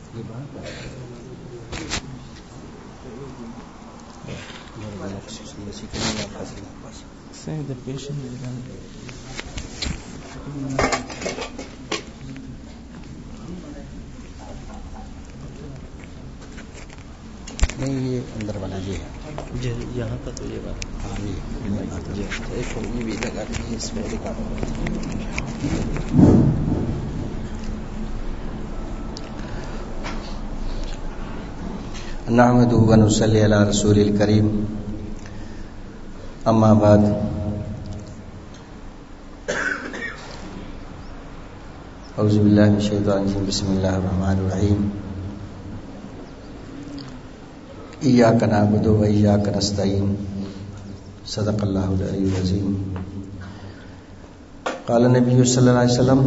نہیں یہ اندر والا یہ ہے جی یہاں پر تو یہ بات جی یہ بھی لگاتی ہے اس میں نحمده ونصلي على رسول الكريم اما بعد اعوذ باللہ من الشیطان الرجیم بسم اللہ الرحمن الرحیم ایاک نعبد و ایاک نستعین صدق اللہ العلی العظیم قال النبی صلی اللہ علیہ وسلم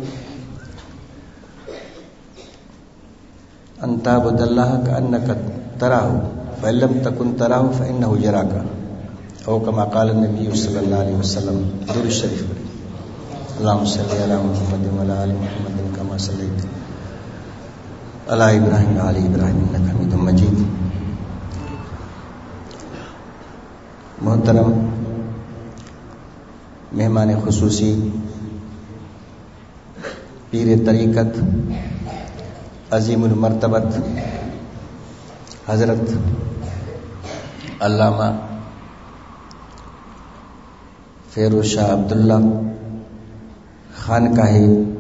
ان تعبد اللہ کأنک تراہ فإن لم تکن تراہ فإنہ یراک او کما قال النبی صلی اللہ علیہ وسلم درود شریف پڑھیں اللہم صلی علی محمد وعلی آل محمد کما صلیت علی ابراہیم وعلی ابراہیم انک حمید مجید. محترم مہمان خصوصی پیر طریقت عظیم المرتبت حضرت علامہ فیروز شاہ عبداللہ خانقاہ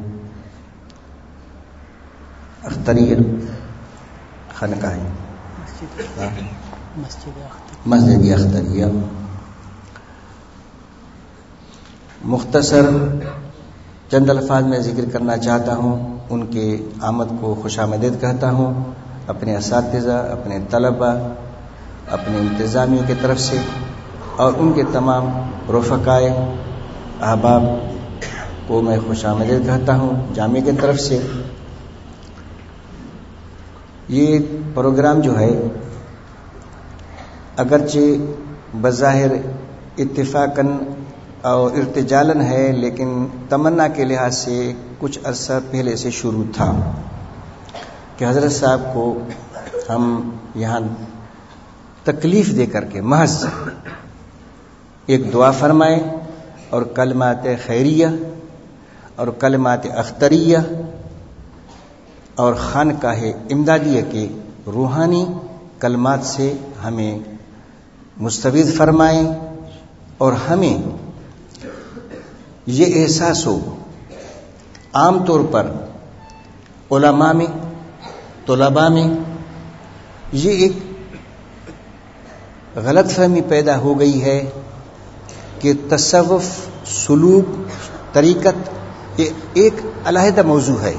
اختریہ خانقاہ مسجد اختریہ مختصر چند الفاظ میں ذکر کرنا چاہتا ہوں. ان کے آمد کو خوش آمدید کہتا ہوں اپنے اساتذہ، اپنے طلبہ، اپنے انتظامیہ کی طرف سے اور ان کے تمام رفقائے احباب کو میں خوش آمدید کہتا ہوں جامعہ کی طرف سے. یہ پروگرام جو ہے اگرچہ بظاہر اتفاقاً اور ارتجالن ہے لیکن تمنا کے لحاظ سے کچھ عرصہ پہلے سے شروع تھا کہ حضرت صاحب کو ہم یہاں تکلیف دے کر کے محض ایک دعا فرمائیں اور کلمات خیریہ اور کلمات اختریہ اور خانقاہ امدادیہ کے روحانی کلمات سے ہمیں مستفید فرمائیں اور ہمیں یہ احساس ہو. عام طور پر علماء میں، طلباء میں یہ ایک غلط فہمی پیدا ہو گئی ہے کہ تصوف، سلوک، طریقت یہ ایک علیحدہ موضوع ہے.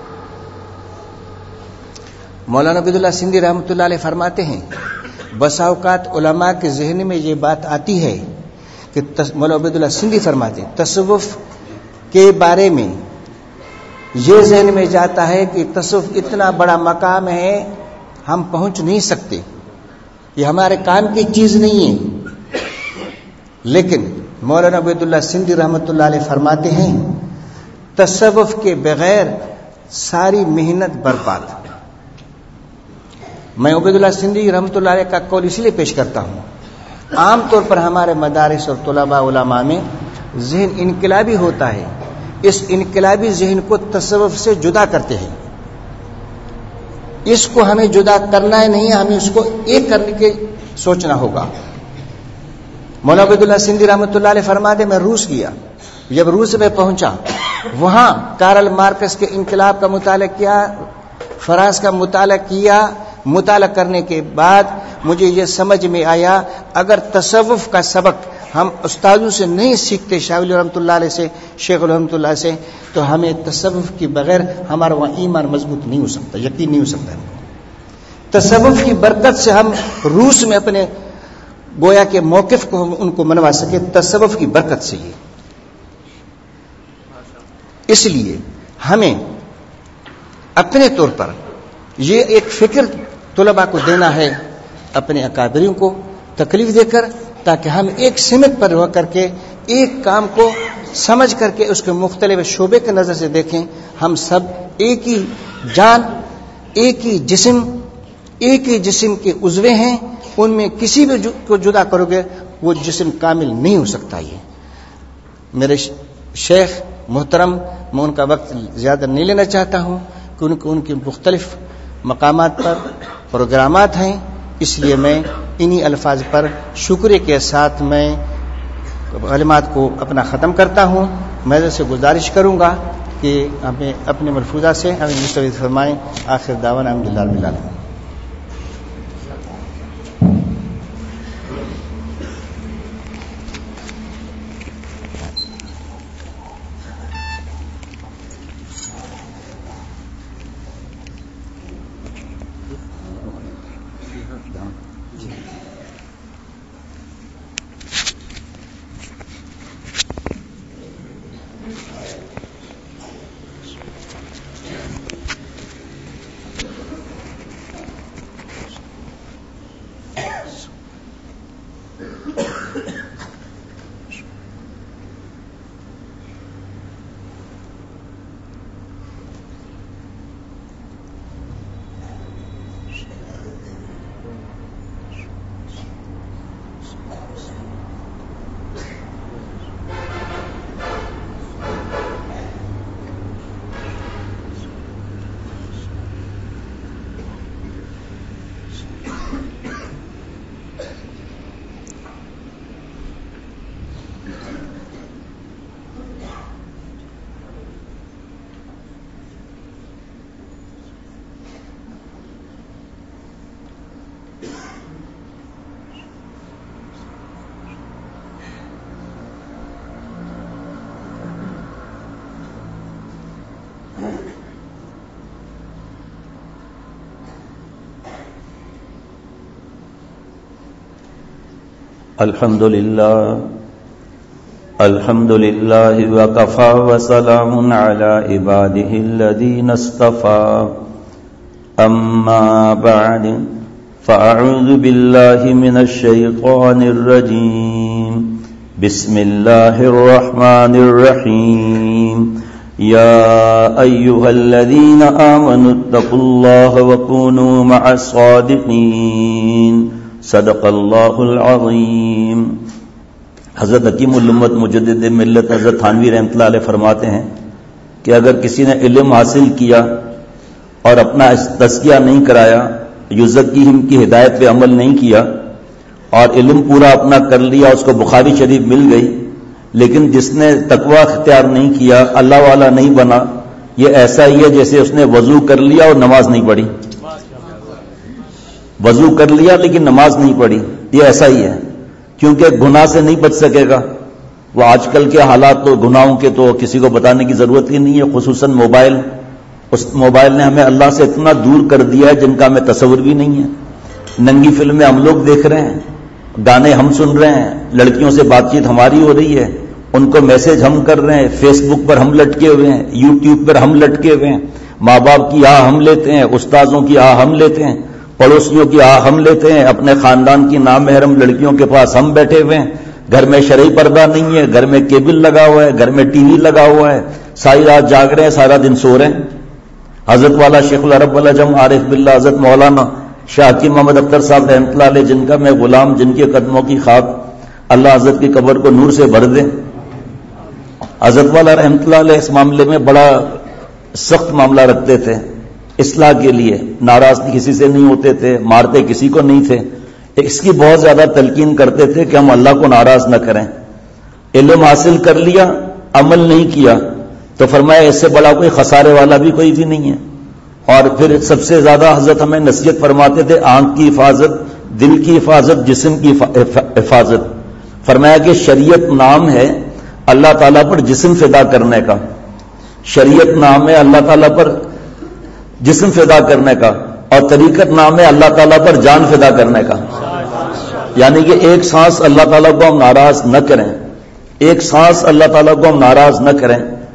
مولانا عبید اللہ سندھی رحمۃ اللہ علیہ فرماتے ہیں بسا اوقات علماء کے ذہن میں یہ بات آتی ہے کہ مولانا عبید اللہ سندھی فرماتے ہیں تصوف کے بارے میں یہ ذہن میں جاتا ہے کہ تصوف اتنا بڑا مقام ہے ہم پہنچ نہیں سکتے، یہ ہمارے کام کی چیز نہیں ہے. لیکن مولانا عبید اللہ سندھی رحمۃ اللہ علیہ فرماتے ہیں تصوف کے بغیر ساری محنت برباد. میں عبید اللہ سندھی رحمۃ اللہ علیہ کا قول اس لیے پیش کرتا ہوں. عام طور پر ہمارے مدارس اور طلباء علماء میں ذہن انقلابی ہوتا ہے، اس انقلابی ذہن کو تصوف سے جدا کرتے ہیں. اس کو ہمیں جدا کرنا ہے نہیں، ہمیں اس کو ایک کرنے کے سوچنا ہوگا. مولانا عبید اللہ سندھی رحمۃ اللہ علیہ فرماتے میں روس گیا، جب روس میں پہنچا وہاں کارل مارکس کے انقلاب کا مطالعہ کیا، فرانس کا مطالعہ کیا. مطالعہ کرنے کے بعد مجھے یہ سمجھ میں آیا اگر تصوف کا سبق ہم استادوں سے نہیں سیکھتے، شاہ ولی رحمۃ اللہ علیہ سے، شیخ رحمۃ اللہ سے، تو ہمیں تصوف کے بغیر ہمارا وہاں ایمان مضبوط نہیں ہو سکتا، یقین نہیں ہو سکتا. تصوف کی برکت سے ہم روس میں اپنے گویا کے موقف کو ان کو منوا سکے، تصوف کی برکت سے. یہ اس لیے ہمیں اپنے طور پر یہ ایک فکر طلباء کو دینا ہے اپنے اکابرین کو تکلیف دے کر، تاکہ ہم ایک سمت پر ہو کر کے ایک کام کو سمجھ کر کے اس کے مختلف شعبے کے نظر سے دیکھیں. ہم سب ایک ہی جان، ایک ہی جسم کے عضوے ہیں، ان میں کسی بھی کو جدا کرو گے وہ جسم کامل نہیں ہو سکتا. یہ میرے شیخ محترم، میں ان کا وقت زیادہ نہیں لینا چاہتا ہوں کیونکہ ان کے مختلف مقامات پر پروگرامات ہیں، اس لیے میں انہی الفاظ پر شکریہ کے ساتھ میں کلمات کو اپنا ختم کرتا ہوں. میں سے گزارش کروں گا کہ ہمیں اپنے ملفوظہ سے ہمیں مستفید فرمائیں. آخر دعوانا الحمدللہ رب العالمین. الحمد لله وكفى وسلام على عباده الذين اصطفى أما بعد فأعوذ بالله من الشيطان الرجيم بسم الله الرحمن الرحيم يا أيها الذين آمنوا اتقوا الله وكونوا مع الصادقين صدق اللہ العظیم. حضرت حکیم الامت مجدد ملت حضرت تھانوی رحمۃ اللہ علیہ فرماتے ہیں کہ اگر کسی نے علم حاصل کیا اور اپنا تزکیہ نہیں کرایا، یزکیہم کی ہدایت پہ عمل نہیں کیا اور علم پورا اپنا کر لیا، اس کو بخاری شریف مل گئی، لیکن جس نے تقوی اختیار نہیں کیا، اللہ والا نہیں بنا، یہ ایسا ہی ہے جیسے اس نے وضو کر لیا اور نماز نہیں پڑھی. وضو کر لیا لیکن نماز نہیں پڑھی، یہ ایسا ہی ہے، کیونکہ گناہ سے نہیں بچ سکے گا. وہ آج کل کے حالات تو گناہوں کے تو کسی کو بتانے کی ضرورت ہی نہیں ہے، خصوصاً موبائل. اس موبائل نے ہمیں اللہ سے اتنا دور کر دیا ہے جن کا ہمیں تصور بھی نہیں ہے. ننگی فلمیں ہم لوگ دیکھ رہے ہیں، گانے ہم سن رہے ہیں، لڑکیوں سے بات چیت ہماری ہو رہی ہے، ان کو میسج ہم کر رہے ہیں، فیس بک پر ہم لٹکے ہوئے ہیں، یوٹیوب پر ہم لٹکے ہوئے ہیں، ماں باپ کی آہ ہم لیتے ہیں، استاذوں کی آہ ہم لیتے ہیں، پڑوسیوں کی آہ ہم لیتے ہیں، اپنے خاندان کی نامحرم لڑکیوں کے پاس ہم بیٹھے ہوئے ہیں. گھر میں شرعی پردہ نہیں ہے، گھر میں کیبل لگا ہوا ہے، گھر میں ٹی وی لگا ہوا ہے، ساری رات جاگ رہے ہیں، سارا دن سو رہے ہیں. حضرت والا شیخ العرب والعجم عارف باللہ حضرت مولانا شاہ حکیم محمد اختر صاحب رحمۃ اللہ علیہ، جن کا میں غلام، جن کے قدموں کی خاک، اللہ حضرت کی قبر کو نور سے بھر دے. حضرت والا رحمۃ اللہ علیہ اس معاملے میں بڑا سخت معاملہ رکھتے تھے، اصلاح کے لیے ناراض کسی سے نہیں ہوتے تھے، مارتے کسی کو نہیں تھے. اس کی بہت زیادہ تلقین کرتے تھے کہ ہم اللہ کو ناراض نہ کریں. علم حاصل کر لیا، عمل نہیں کیا تو فرمایا اس سے بڑا کوئی خسارے والا بھی کوئی بھی نہیں ہے. اور پھر سب سے زیادہ حضرت ہمیں نصیحت فرماتے تھے آنکھ کی حفاظت، دل کی حفاظت، جسم کی حفاظت. فرمایا کہ شریعت نام ہے اللہ تعالیٰ پر جسم فدا کرنے کا، شریعت نام ہے اللہ تعالیٰ پر جسم فدا کرنے کا، اور طریقت نام ہے اللہ تعالیٰ پر جان فدا کرنے کا. یعنی کہ ایک سانس اللہ تعالیٰ کو ہم ناراض نہ کریں، ایک سانس اللہ تعالیٰ کو ہم ناراض نہ کریں.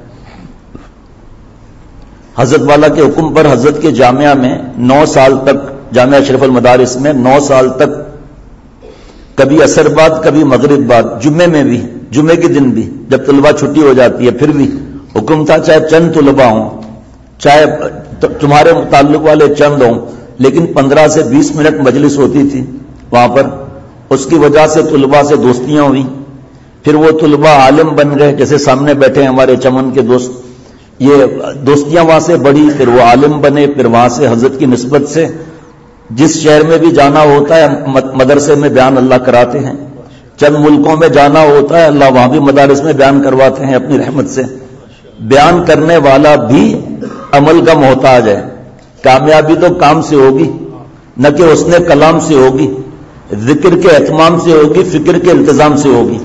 حضرت والا کے حکم پر حضرت کے جامعہ میں 9 سال تک، جامعہ اشرف المدارس میں 9 سال تک، کبھی عصر بعد کبھی مغرب بعد، جمعے میں بھی، جمعے کے دن بھی جب طلبہ چھٹی ہو جاتی ہے پھر بھی حکم تھا چاہے چند طلبہ ہوں، چاہے تمہارے متعلق والے چند ہوں، لیکن 15 سے 20 منٹ مجلس ہوتی تھی وہاں پر. اس کی وجہ سے طلباء سے دوستیاں ہوئی، پھر وہ طلباء عالم بن گئے، جیسے سامنے بیٹھے ہیں ہمارے چمن کے دوست، یہ دوستیاں وہاں سے بڑھی، پھر وہ عالم بنے، پھر وہاں سے حضرت کی نسبت سے جس شہر میں بھی جانا ہوتا ہے مدرسے میں بیان اللہ کراتے ہیں، چند ملکوں میں جانا ہوتا ہے اللہ وہاں بھی مدارس میں بیان کرواتے ہیں اپنی رحمت سے. بیان کرنے والا بھی عمل کا محتاج ہے. کامیابی تو کام سے ہوگی، نہ کہ حسن کلام سے ہوگی، ذکر کے اہتمام سے ہوگی، فکر کے التزام سے ہوگی.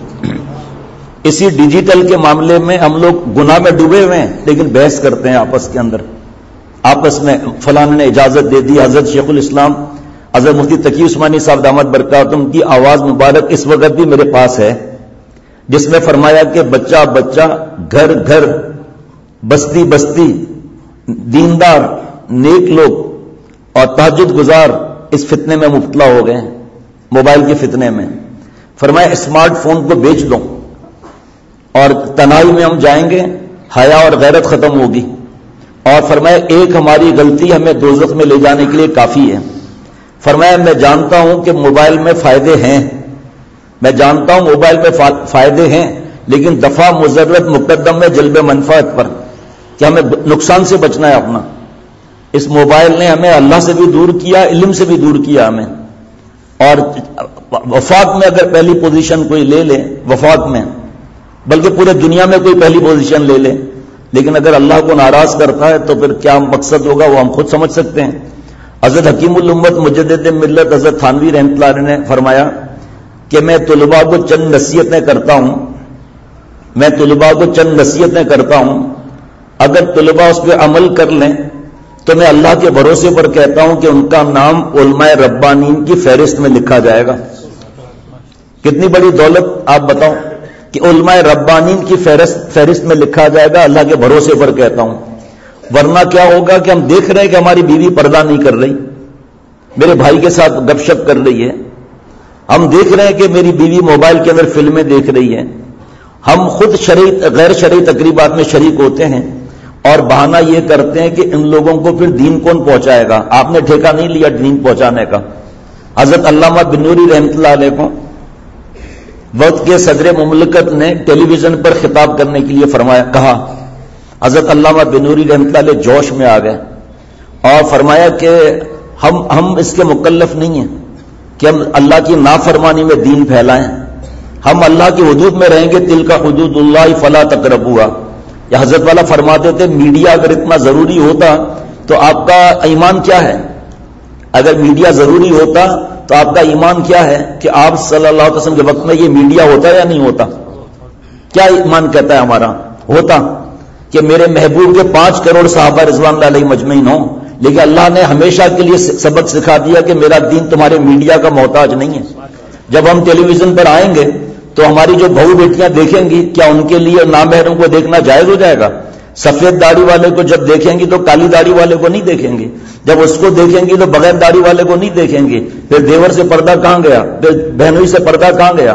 اسی ڈیجیٹل کے معاملے میں ہم لوگ گناہ میں ڈوبے ہوئے ہیں، لیکن بحث کرتے ہیں آپس کے اندر، آپس میں فلاں نے اجازت دے دی. حضرت شیخ الاسلام حضرت مفتی تقی عثمانی صاحب دامت برکاتہم کی آواز مبارک اس وقت بھی میرے پاس ہے، جس میں فرمایا کہ بچہ بچہ، گھر گھر، بستی بستی، دیندار نیک لوگ اور تہجد گزار اس فتنے میں مبتلا ہو گئے ہیں، موبائل کے فتنے میں. فرمایا اسمارٹ فون کو بیچ دو اور تنہائی میں ہم جائیں گے، حیا اور غیرت ختم ہوگی. اور فرمایا ایک ہماری غلطی ہمیں دوزخ میں لے جانے کے لیے کافی ہے. فرمایا میں جانتا ہوں کہ موبائل میں فائدے ہیں، میں جانتا ہوں موبائل میں فائدے ہیں، لیکن دفع مضرت مقدم ہے جلب منفعت پر، کہ ہمیں نقصان سے بچنا ہے اپنا. اس موبائل نے ہمیں اللہ سے بھی دور کیا، علم سے بھی دور کیا ہمیں. اور وفات میں اگر پہلی پوزیشن کوئی لے لے، وفات میں، بلکہ پورے دنیا میں کوئی پہلی پوزیشن لے لے، لیکن اگر اللہ کو ناراض کرتا ہے تو پھر کیا مقصد ہوگا وہ ہم خود سمجھ سکتے ہیں. حضرت حکیم الامت مجدد ملت حضرت تھانوی رحمۃ اللہ علیہ نے فرمایا کہ میں طلباء کو چند نصیحتیں کرتا ہوں، میں طلباء کو چند نصیحتیں کرتا ہوں، اگر طلباء اس پہ عمل کر لیں تو میں اللہ کے بھروسے پر کہتا ہوں کہ ان کا نام علماء ربانین کی فہرست میں لکھا جائے گا. کتنی بڑی دولت آپ بتاؤ کہ علماء ربانین کی فہرست میں لکھا جائے گا، اللہ کے بھروسے پر کہتا ہوں. ورنہ کیا ہوگا کہ ہم دیکھ رہے ہیں کہ ہماری بیوی پردہ نہیں کر رہی، میرے بھائی کے ساتھ گپ شپ کر رہی ہے، ہم دیکھ رہے ہیں کہ میری بیوی موبائل کے اندر فلمیں دیکھ رہی ہے، ہم خود غیر شرعی تقریبات میں شریک ہوتے ہیں اور بہانہ یہ کرتے ہیں کہ ان لوگوں کو پھر دین کون پہنچائے گا. آپ نے ٹھیکہ نہیں لیا دین پہنچانے کا. حضرت علامہ بنوری رحمۃ اللہ علیہ کو وقت کے صدر مملکت نے ٹیلی ویژن پر خطاب کرنے کے لیے فرمایا، کہا. حضرت علامہ بنوری رحمۃ اللہ علیہ جوش میں آ گئے اور فرمایا کہ ہم اس کے مکلف نہیں ہیں کہ ہم اللہ کی نافرمانی میں دین پھیلائیں. ہم اللہ کی حدود میں رہیں گے، تلک حدود اللہ فلا تقربوها. یا حضرت والا فرماتے تھے میڈیا اگر اتنا ضروری ہوتا تو آپ کا ایمان کیا ہے؟ اگر میڈیا ضروری ہوتا تو آپ کا ایمان کیا ہے کہ آپ صلی اللہ علیہ وسلم کے وقت میں یہ میڈیا ہوتا یا نہیں ہوتا؟ کیا ایمان کہتا ہے ہمارا؟ ہوتا کہ میرے محبوب کے 5 کروڑ صحابہ رضوان اللہ علیہ مجمعین ہوں، لیکن اللہ نے ہمیشہ کے لیے سبق سکھا دیا کہ میرا دین تمہارے میڈیا کا محتاج نہیں ہے. جب ہم ٹیلی ویژن پر آئیں گے تو ہماری جو بہو بیٹیاں دیکھیں گی، کیا ان کے لیے نامحرم کو دیکھنا جائز ہو جائے گا؟ سفید داڑھی والے کو جب دیکھیں گی تو کالی داڑھی والے کو نہیں دیکھیں گی، جب اس کو دیکھیں گی تو بغیر داڑھی والے کو نہیں دیکھیں گی. پھر دیور سے پردہ کہاں گیا؟ پھر بہنوئی سے پردہ کہاں گیا؟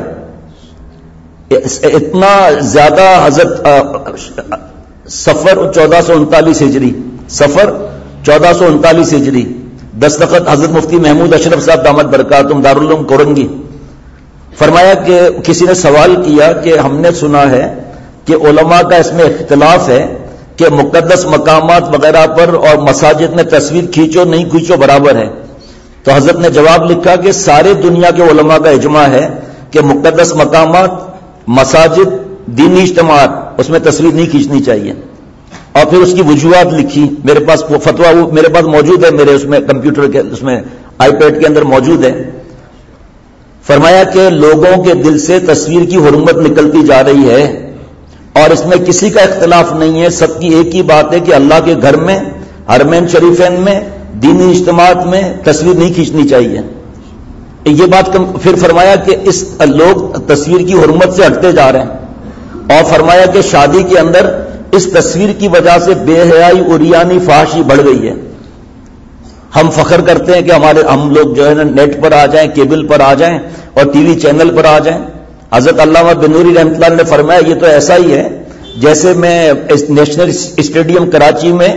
اتنا زیادہ. حضرت سفر 1439 ہجری، سفر 1439 ہجری، دستخط حضرت مفتی محمود اشرف صاحب دامت برکاتہم دارالعلوم کورنگی. فرمایا کہ کسی نے سوال کیا کہ ہم نے سنا ہے کہ علماء کا اس میں اختلاف ہے کہ مقدس مقامات وغیرہ پر اور مساجد میں تصویر کھینچو نہیں کھینچو برابر ہے. تو حضرت نے جواب لکھا کہ سارے دنیا کے علماء کا اجماع ہے کہ مقدس مقامات، مساجد، دینی اجتماعات، اس میں تصویر نہیں کھینچنی چاہیے. اور پھر اس کی وجوہات لکھی. میرے پاس وہ فتویٰ میرے پاس موجود ہے، میرے اس میں کمپیوٹر کے اس میں آئی پیڈ کے اندر موجود ہے. فرمایا کہ لوگوں کے دل سے تصویر کی حرمت نکلتی جا رہی ہے اور اس میں کسی کا اختلاف نہیں ہے. سب کی ایک ہی بات ہے کہ اللہ کے گھر میں، حرمین شریفین میں، دینی اجتماعات میں تصویر نہیں کھینچنی چاہیے. یہ بات پھر فرمایا کہ اس لوگ تصویر کی حرمت سے ہٹتے جا رہے ہیں. اور فرمایا کہ شادی کے اندر اس تصویر کی وجہ سے بے حیائی، عریانی، فحاشی بڑھ گئی ہے. ہم فخر کرتے ہیں کہ ہم لوگ جو ہے نا نیٹ پر آ جائیں، کیبل پر آ جائیں اور ٹی وی چینل پر آ جائیں. حضرت علامہ بنوری رحمۃ اللہ نے فرمایا یہ تو ایسا ہی ہے جیسے میں نیشنل اسٹیڈیم کراچی میں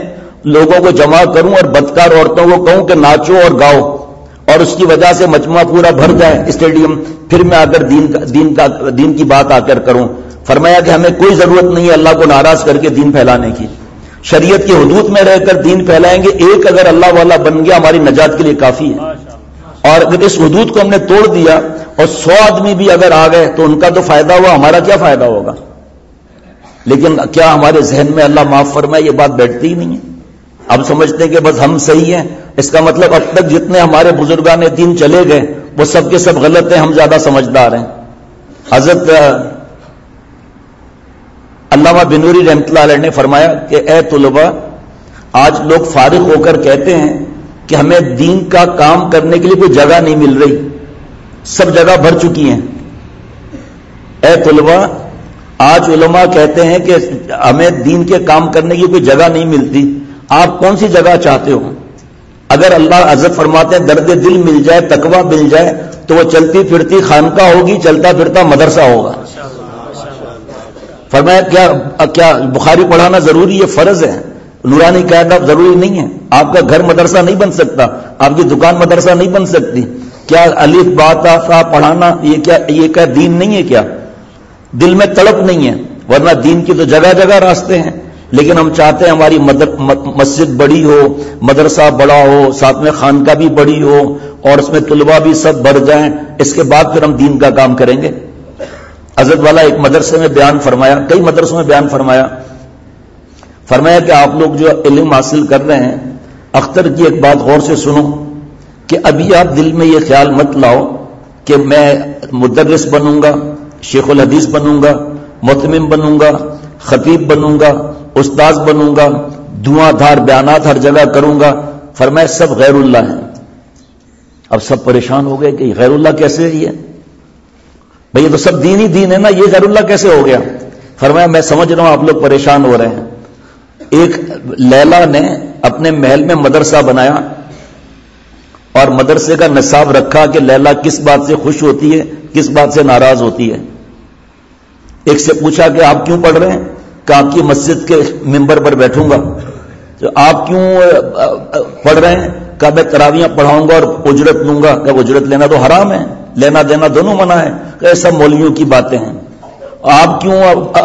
لوگوں کو جمع کروں اور بدکار عورتوں کو کہوں کہ ناچو اور گاؤ، اور اس کی وجہ سے مجمع پورا بھر جائے اسٹیڈیم، پھر میں اگر دین کی بات آ کر کروں؟ فرمایا کہ ہمیں کوئی ضرورت نہیں ہے اللہ کو ناراض کر کے دین پھیلانے کی، شریعت کی حدود میں رہ کر دین پھیلائیں گے، ایک اگر اللہ والا بن گیا ہماری نجات کے لیے کافی ہے۔ اور اگر اس حدود کو ہم نے توڑ دیا اور 100 آدمی بھی اگر آ گئے تو ان کا تو فائدہ ہوا، ہمارا کیا فائدہ ہوگا؟ لیکن کیا ہمارے ذہن میں اللہ معاف فرمائے یہ بات بیٹھتی ہی نہیں ہے؟ اب سمجھتے ہیں کہ بس ہم صحیح ہیں، اس کا مطلب اب تک جتنے ہمارے بزرگان دین چلے گئے وہ سب کے سب غلط ہیں، ہم زیادہ سمجھدار ہیں۔ حضرت علامہ بنوری رحمۃ اللہ علیہ نے فرمایا کہ اے طلباء، آج لوگ فارغ ہو کر کہتے ہیں کہ ہمیں دین کا کام کرنے کے لیے کوئی جگہ نہیں مل رہی، سب جگہ بھر چکی ہیں۔ اے طلباء، آج علماء کہتے ہیں کہ ہمیں دین کے کام کرنے کی کوئی جگہ نہیں ملتی، آپ کون سی جگہ چاہتے ہو؟ اگر اللہ حضرت فرماتے ہیں درد دل مل جائے، تقویٰ مل جائے، تو وہ چلتی پھرتی خانقاہ ہوگی، چلتا پھرتا مدرسہ ہوگا۔ فرمایا کیا بخاری پڑھانا ضروری ہے؟ فرض ہے۔ نورانی قاعدہ ضروری نہیں ہے، آپ کا گھر مدرسہ نہیں بن سکتا، آپ کی دکان مدرسہ نہیں بن سکتی۔ کیا الف با تا سا پڑھانا یہ کیا دین نہیں ہے؟ کیا دل میں تڑپ نہیں ہے؟ ورنہ دین کی تو جگہ جگہ راستے ہیں، لیکن ہم چاہتے ہیں ہماری مسجد بڑی ہو، مدرسہ بڑا ہو، ساتھ میں خانقاہ بھی بڑی ہو، اور اس میں طلباء بھی سب بڑھ جائیں، اس کے بعد پھر ہم دین کا کام کریں گے۔ حضرت والا ایک مدرسے میں بیان فرمایا، کئی مدرسوں میں بیان فرمایا کہ آپ لوگ جو علم حاصل کر رہے ہیں، اختر کی ایک بات غور سے سنو کہ ابھی آپ دل میں یہ خیال مت لاؤ کہ میں مدرس بنوں گا، شیخ الحدیث بنوں گا، متمم بنوں گا، خطیب بنوں گا، استاذ بنوں گا، دھواں دھار بیانات ہر جگہ کروں گا۔ فرمایا سب غیر اللہ ہیں۔ اب سب پریشان ہو گئے کہ غیر اللہ کیسے ہے؟ یہ بھئی یہ تو سب دین ہی دین ہے نا، یہ غیر اللہ کیسے ہو گیا؟ فرمایا میں سمجھ رہا ہوں آپ لوگ پریشان ہو رہے ہیں۔ ایک لیلا نے اپنے محل میں مدرسہ بنایا اور مدرسے کا نصاب رکھا کہ لیلا کس بات سے خوش ہوتی ہے، کس بات سے ناراض ہوتی ہے۔ ایک سے پوچھا کہ آپ کیوں پڑھ رہے ہیں؟ کہ آپ کی مسجد کے ممبر پر بیٹھوں گا۔ تو آپ کیوں پڑھ رہے ہیں؟ کہ میں تراویاں پڑھاؤں گا اور اجرت لوں گا۔ کہ اجرت لینا تو حرام ہے، لینا دینا دونوں منع ہے۔ کہ سب مولویوں کی باتیں ہیں۔ آپ کیوں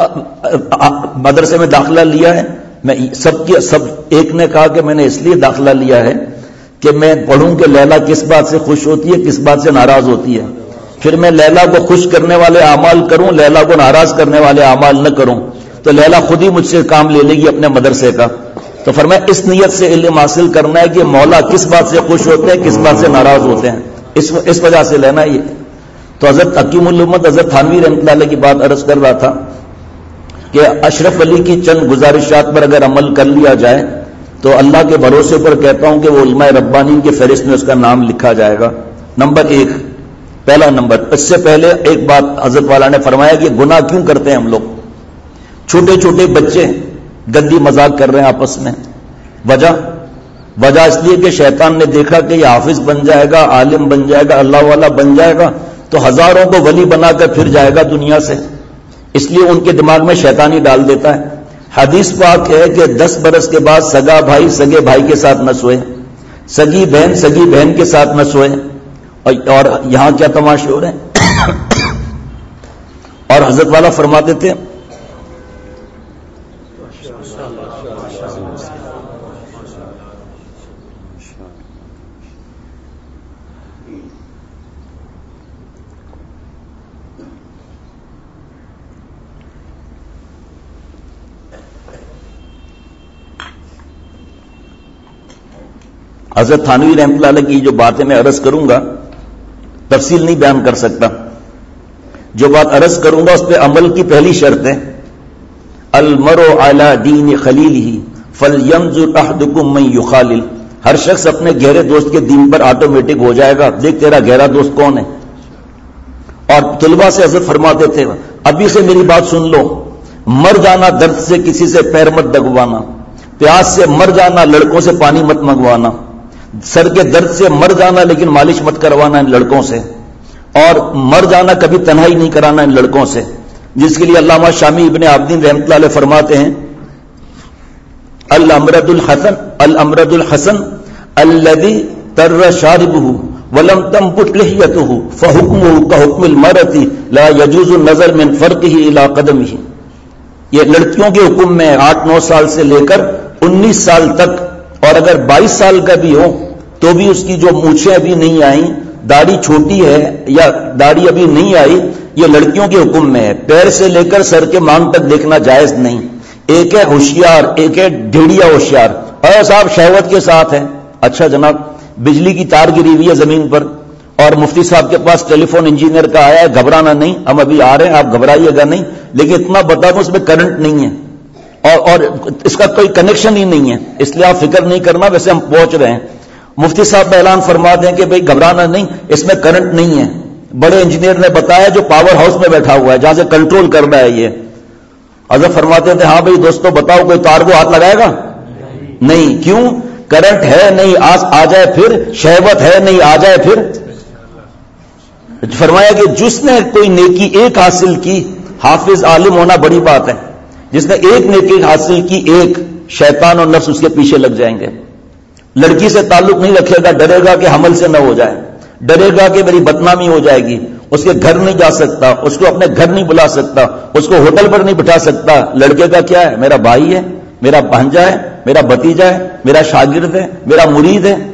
مدرسے میں داخلہ لیا ہے؟ میں سب ایک نے کہا کہ میں نے اس لیے داخلہ لیا ہے کہ میں پڑھوں کہ لیلا کس بات سے خوش ہوتی ہے، کس بات سے ناراض ہوتی ہے، پھر میں لیلا کو خوش کرنے والے اعمال کروں، لیلا کو ناراض کرنے والے اعمال نہ کروں، تو لیلا خود ہی مجھ سے کام لے لے گی اپنے مدرسے کا۔ تو فرمایا اس نیت سے علم حاصل کرنا ہے کہ مولا کس بات سے خوش ہوتے ہیں، کس بات سے ناراض ہوتے ہیں، اس وجہ سے لینا یہ۔ تو حضرت حکیم الامت حضرت تھانوی رحمۃ اللہ علیہ کی بات عرض کر رہا تھا کہ اشرف علی کی چند گزارشات پر اگر عمل کر لیا جائے تو اللہ کے بھروسے پر کہتا ہوں کہ وہ علماء ربانی کی فہرست میں اس کا نام لکھا جائے گا۔ نمبر 1، پہلا نمبر۔ اس سے پہلے ایک بات حضرت والا نے فرمایا کہ گناہ کیوں کرتے ہیں ہم لوگ؟ چھوٹے چھوٹے بچے گندی مذاق کر رہے ہیں آپس میں، وجہ اس لیے کہ شیطان نے دیکھا کہ یہ حافظ بن جائے گا، عالم بن جائے گا، اللہ والا بن جائے گا تو ہزاروں کو ولی بنا کر پھر جائے گا دنیا سے، اس لیے ان کے دماغ میں شیطانی ڈال دیتا ہے۔ حدیث پاک ہے کہ 10 برس کے بعد سگا بھائی سگے بھائی کے ساتھ نہ سوئے، سگی بہن کے ساتھ نہ سوئے، اور یہاں کیا تماشے ہو رہے ہیں۔ اور حضرت والا فرماتے تھے حضرت تھانوی رحمۃ اللہ علیہ کی جو باتیں میں عرض کروں گا تفصیل نہیں بیان کر سکتا، جو بات عرض کروں گا اس پہ عمل کی پہلی شرط ہے المرء علی دین خلیلہ فلینظر احدکم من یخالل۔ ہر شخص اپنے گہرے دوست کے دین پر آٹومیٹک ہو جائے گا، دیکھ تیرا گہرا دوست کون ہے۔ اور طلباء سے حضرت فرماتے تھے ابھی سے میری بات سن لو، مر جانا درد سے کسی سے پیر مت دگوانا، پیاس سے مر جانا لڑکوں سے پانی مت منگوانا، سر کے درد سے مر جانا لیکن مالش مت کروانا ان لڑکوں سے، اور مر جانا کبھی تنہائی نہیں کرانا ان لڑکوں سے، جس کے لیے علامہ شامی ابن عابدین رحمۃ اللہ علیہ فرماتے ہیں الامرد الحسن الذي تر شاربه ولم تنبت لحيته فحكمه كحكم المرأة لا يجوز النظر من فرقه الى قدمه. یہ لڑکیوں کے حکم میں 8-9 سال سے لے کر 19 سال تک، اور اگر 22 سال کا بھی ہو تو بھی اس کی جو مونچھیں ابھی نہیں آئیں، داڑھی چھوٹی ہے یا داڑھی ابھی نہیں آئی، یہ لڑکیوں کے حکم میں ہے. پیر سے لے کر سر کے مانگ تک دیکھنا جائز نہیں. ایک ہے ہوشیار، ایک ہے ڈھیڑیا ہوشیار. اور صاحب شہوت کے ساتھ ہے. اچھا جناب، بجلی کی تار گری ہوئی ہے زمین پر اور مفتی صاحب کے پاس ٹیلی فون انجینئر کا آیا ہے، گھبرانا نہیں، ہم ابھی آ رہے ہیں، آپ گھبرائیے گا نہیں، لیکن اتنا بتا دوں اس میں کرنٹ نہیں ہے اور اس کا کوئی کنیکشن ہی نہیں ہے، اس لیے آپ فکر نہیں کرنا، ویسے ہم پہنچ رہے ہیں. مفتی صاحب اعلان فرما دیں کہ بھئی گھبرانا نہیں، اس میں کرنٹ نہیں ہے. بڑے انجینئر نے بتایا جو پاور ہاؤس میں بیٹھا ہوا ہے، جہاں سے کنٹرول کر رہا ہے. یہ حضرت فرماتے تھے ہاں بھئی دوستو بتاؤ کوئی تار کو ہاتھ لگائے گا؟ نہیں. کیوں؟ کرنٹ ہے نہیں، آ جائے پھر، شہوت ہے نہیں، آ جائے پھر. فرمایا کہ جس نے کوئی نیکی ایک حاصل کی، حافظ عالم ہونا بڑی بات ہے، جس نے ایک نیکی حاصل کی، ایک، شیطان اور نفس اس کے پیچھے لگ جائیں گے. لڑکی سے تعلق نہیں رکھے گا، ڈرے گا کہ حمل سے نہ ہو جائے، ڈرے گا کہ میری بدنامی ہو جائے گی، اس کے گھر نہیں جا سکتا، اس کو اپنے گھر نہیں بلا سکتا، اس کو ہوٹل پر نہیں بٹھا سکتا. لڑکے کا کیا ہے؟ میرا بھائی ہے، میرا بھانجا ہے، میرا بھتیجا ہے، میرا شاگرد ہے، میرا مرید ہے.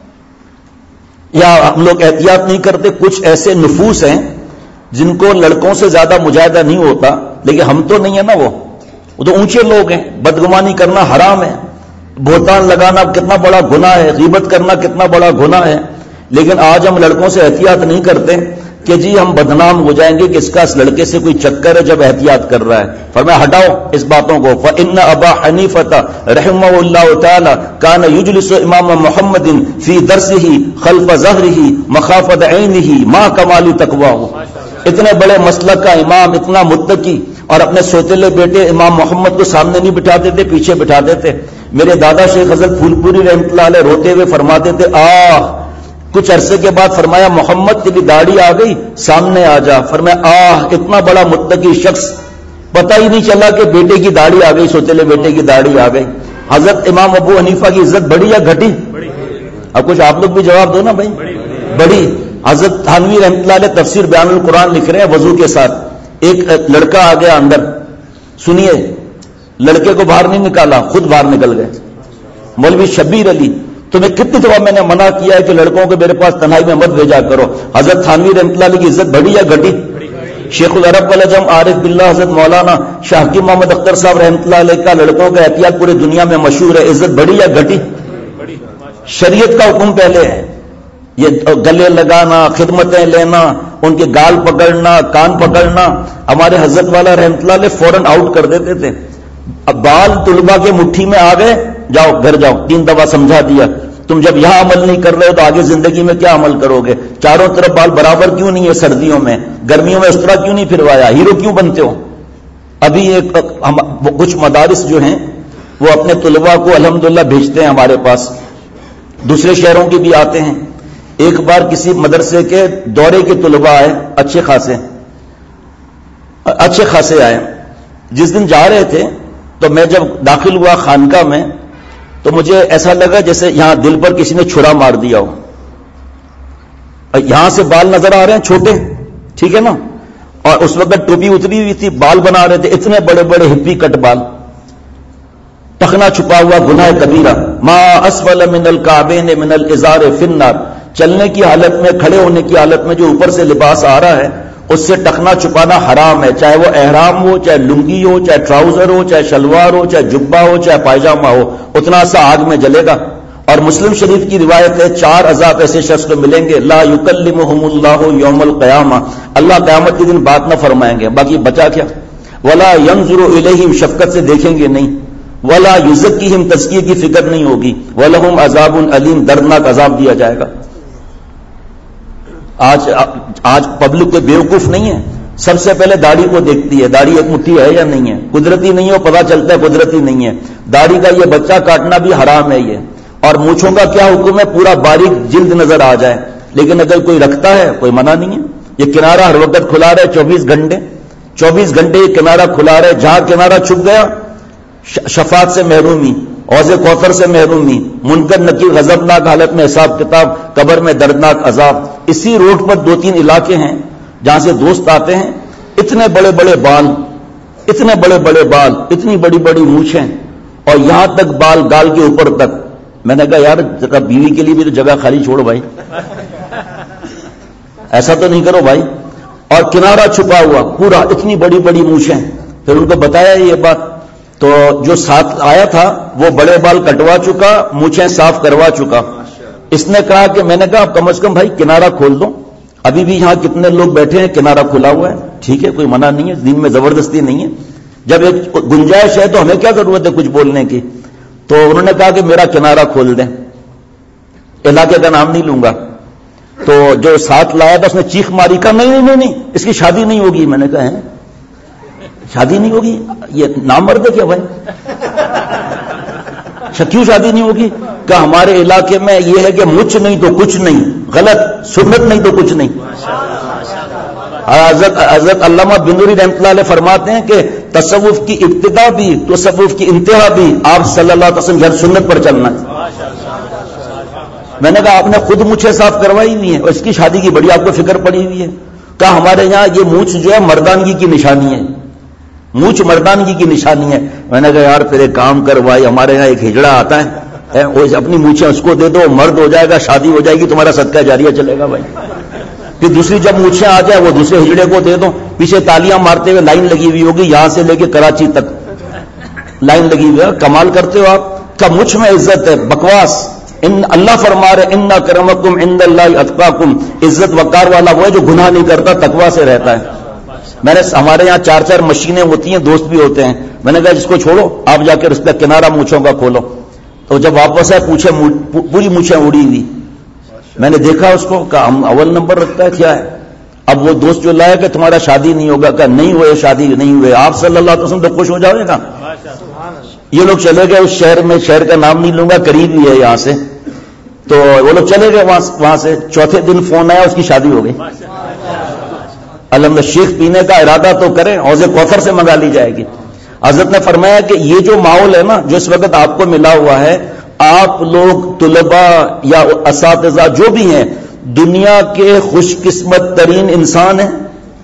یا ہم لوگ احتیاط نہیں کرتے، کچھ ایسے نفوس ہیں جن کو لڑکوں سے زیادہ مجاہدہ نہیں ہوتا، لیکن ہم تو نہیں ہے نا، وہ تو اونچے لوگ ہیں. بدگمانی کرنا حرام ہے، بہتان لگانا کتنا بڑا گناہ ہے، غیبت کرنا کتنا بڑا گناہ ہے. لیکن آج ہم لڑکوں سے احتیاط نہیں کرتے کہ جی ہم بدنام ہو جائیں گے کہ اس کا اس لڑکے سے کوئی چکر ہے جب احتیاط کر رہا ہے. فرمایا ہٹاؤ اس باتوں کو. فإن ابا حنیفہ رحمہ اللہ تعالی کان یجلس امام محمد فی درسہ خلف ظہرہ مخافۃ عینہ ما کمال تقواہ. اتنے بڑے مسلک کا امام، اتنا متقی، اور اپنے سوتیلے بیٹے امام محمد کو سامنے نہیں بٹھاتے تھے، پیچھے بٹھاتے تھے. میرے دادا شیخ حضرت پھول پوری رحمۃ اللہ علیہ روتے ہوئے فرماتے تھے کچھ عرصے کے بعد فرمایا محمد تیری داڑھی آ گئی، سامنے آ جا. فرمایا اتنا بڑا متقی شخص، پتہ ہی نہیں چلا کہ بیٹے کی داڑھی آ گئی، سوتیلے بیٹے کی داڑھی آ گئی. حضرت امام ابو حنیفہ کی عزت بڑی یا گھٹی؟ اب کچھ آپ لوگ بھی جواب دو نا بھائی. بڑی. حضرت تھانوی رحمۃ اللہ علیہ تفسیر بیان القرآن لکھ رہے ہیں وضو کے ساتھ. ایک لڑکا آ گیا اندر، سنیے، لڑکے کو باہر نہیں نکالا، خود باہر نکل گئے. مولوی شبیر علی، تمہیں کتنی دفعہ میں نے منع کیا ہے کہ لڑکوں کو میرے پاس تنہائی میں مت بھیجا کرو. حضرت تھانوی رحمۃ اللہ علیہ کی عزت بڑی یا گھٹی؟ شیخ العرب والعجم عارف باللہ حضرت مولانا شاہ حکیم محمد اختر صاحب رحمۃ اللہ علیہ کا لڑکوں کا احتیاط پوری دنیا میں مشہور ہے. عزت بڑی یا گھٹی؟ شریعت کا حکم پہلے ہے. یہ گلے لگانا، خدمتیں لینا، ان کے گال پکڑنا، کان پکڑنا، ہمارے حضرت والا رحمۃ اللہ علیہ فوراً آؤٹ کر دیتے تھے. اب بال طلباء کے مٹھی میں آ گئے، جاؤ گھر جاؤ، 3 دفعہ سمجھا دیا. تم جب یہاں عمل نہیں کر رہے ہو تو آگے زندگی میں کیا عمل کرو گے؟ چاروں طرف بال برابر کیوں نہیں ہے سردیوں میں؟ گرمیوں میں اس طرح کیوں نہیں پھروایا؟ ہیرو کیوں بنتے ہو؟ ابھی کچھ مدارس جو ہیں وہ اپنے طلباء کو الحمدللہ بھیجتے ہیں ہمارے پاس، دوسرے شہروں کے بھی آتے ہیں. ایک بار کسی مدرسے کے دورے کے طلباء آئے، اچھے خاصے آئے. جس دن جا رہے تھے تو میں جب داخل ہوا خانقاہ میں تو مجھے ایسا لگا جیسے یہاں دل پر کسی نے چھڑا مار دیا ہو. یہاں سے بال نظر آ رہے ہیں چھوٹے، ٹھیک ہے نا، اور اس وقت ٹوپی اتری ہوئی تھی، بال بنا رہے تھے اتنے بڑے بڑے ہپی کٹ بال. ٹخنا چھپا ہوا گناہ کبیرہ. ما اسفل من الکعبین من الازار فی النار. چلنے کی حالت میں، کھڑے ہونے کی حالت میں جو اوپر سے لباس آ رہا ہے اس سے ٹخنا چھپانا حرام ہے، چاہے وہ احرام ہو، چاہے لنگی ہو، چاہے ٹراؤزر ہو، چاہے شلوار ہو، چاہے جبہ ہو، چاہے پائجامہ ہو، اتنا سا آگ میں جلے گا. اور مسلم شریف کی روایت ہے 4 عذاب ایسے شخص کو ملیں گے، لا یکلمہم اللہ یوم القیامہ، اللہ قیامت کے دن بات نہ فرمائیں گے. باقی بچا کیا؟ ولا ینظر الیہم، شفقت سے دیکھیں گے نہیں. ولا یزکیہم، تزکیے کی فکر نہیں ہوگی. ولہم عذاب علیم، دردناک عذاب دیا جائے گا. آج پبلک کوئی بیوقوف نہیں ہے، سب سے پہلے داڑھی کو دیکھتی ہے، داڑھی ایک مٹھی ہے یا نہیں ہے. قدرتی نہیں ہے پتا چلتا ہے قدرتی نہیں ہے. داڑھی کا یہ بچہ کاٹنا بھی حرام ہے یہ. اور مونچھوں کا کیا حکم ہے؟ پورا باریک جلد نظر آ جائے. لیکن اگر کوئی رکھتا ہے کوئی منع نہیں ہے. یہ کنارہ ہر وقت کھلا رہے 24 گھنٹے یہ کنارہ کھلا رہے. جہاں کنارہ چھپ گیا شفاعت سے محرومی، حوض کوثر سے محرومی، منکر نکیر غضبناک حالت میں حساب کتاب، قبر میں دردناک عذاب. اسی روڈ پر 2-3 علاقے ہیں جہاں سے دوست آتے ہیں، اتنے بڑے بڑے بال، اتنے بڑے بڑے بال، اتنی بڑی بڑی مونچھیں، اور یہاں تک بال گال کے اوپر تک. میں نے کہا یار ذرا بیوی کے لیے بھی تو جگہ خالی چھوڑو بھائی، ایسا تو نہیں کرو بھائی. اور کنارہ چھپا ہوا پورا، اتنی بڑی بڑی مونچھیں. پھر ان کو بتایا یہ بات، تو جو ساتھ آیا تھا وہ بڑے بال کٹوا چکا، مونچھیں صاف کروا چکا. اس نے کہا کہ میں نے کہا کم از کم بھائی کنارہ کھول دو، ابھی بھی یہاں کتنے لوگ بیٹھے ہیں، کنارہ کھلا ہوا ہے، ٹھیک ہے کوئی منع نہیں ہے، دین میں زبردستی نہیں ہے. جب ایک گنجائش ہے تو ہمیں کیا ضرورت ہے کچھ بولنے کی. تو انہوں نے کہا کہ میرا کنارہ کھول دیں، علاقے کا نام نہیں لوں گا. تو جو ساتھ لایا تھا اس نے چیخ ماری، کہا نہیں اس کی شادی نہیں ہوگی. میں نے کہا ہے شادی نہیں ہوگی، یہ نامرد ہے کیا بھائی، کیوں شادی نہیں ہوگی؟ کہ ہمارے علاقے میں یہ ہے کہ مچھ نہیں تو کچھ نہیں، غلط سنت نہیں تو کچھ نہیں. حضرت علامہ بنوری رحمۃ اللہ علیہ فرماتے ہیں کہ تصوف کی ابتدا بھی تصوف کی انتہا بھی آپ صلی اللہ علیہ وسلم ہر سنت پر چلنا ہے. میں نے کہا آپ نے خود مونچھیں صاف کروائی ہوئی ہیں اور اس کی شادی کی بڑی آپ کو فکر پڑی ہوئی ہے. کہا ہمارے یہاں یہ مونچھ جو ہے مردانگی کی نشانی ہے، مونچھ مردانگی کی نشانی ہے. میں نے کہا یار پھر ایک کام کر بھائی، ہمارے یہاں ایک ہجڑا آتا ہے، وہ اپنی مونچھیں اس کو دے دو، مرد ہو جائے گا، شادی ہو جائے گی، تمہارا صدقہ جاریہ چلے گا بھائی. پھر دوسری جب مونچھیں آ جائے وہ دوسرے ہجڑے کو دے دو، پیچھے تالیاں مارتے ہوئے لائن لگی ہوئی ہوگی، یہاں سے لے کے کراچی تک لائن لگی ہوئی ہے. کمال کرتے ہو آپ کا، مجھ میں عزت ہے، بکواس. اللہ فرما رہے ان کرمکم عند اللہ اتقاکم، عزت وقار والا وہ ہے جو گناہ نہیں کرتا، تقوی سے رہتا ہے. میں نے ہمارے یہاں 4 مشینیں ہوتی ہیں، دوست بھی ہوتے ہیں. میں نے کہا جس کو چھوڑو آپ جا کے اس پہ کنارہ مونچھوں کا کھولو. تو جب واپس آئے پوچھے پوری مونچھیں اڑی ہوئی. میں نے دیکھا اس کو، کہا ہم اول نمبر رکھتا ہے کیا ہے. اب وہ دوست جو لایا کہ تمہارا شادی نہیں ہوگا، کہا نہیں ہوئے شادی نہیں ہوئے، آپ صلی اللہ علیہ وسلم تو خوش ہو جاؤ گا. یہ لوگ چلے گئے اس شہر میں، شہر کا نام نہیں لوں گا، قریب ہی ہے یہاں سے. تو وہ لوگ چلے گئے وہاں سے. چوتھے دن فون آیا، اس کی شادی ہو گئی. الحمد شیخ پینے کا ارادہ تو کریں، حوض کوثر سے منگا لی جائے گی. حضرت نے فرمایا کہ یہ جو ماحول ہے نا جو اس وقت آپ کو ملا ہوا ہے، آپ لوگ طلباء یا اساتذہ جو بھی ہیں دنیا کے خوش قسمت ترین انسان ہیں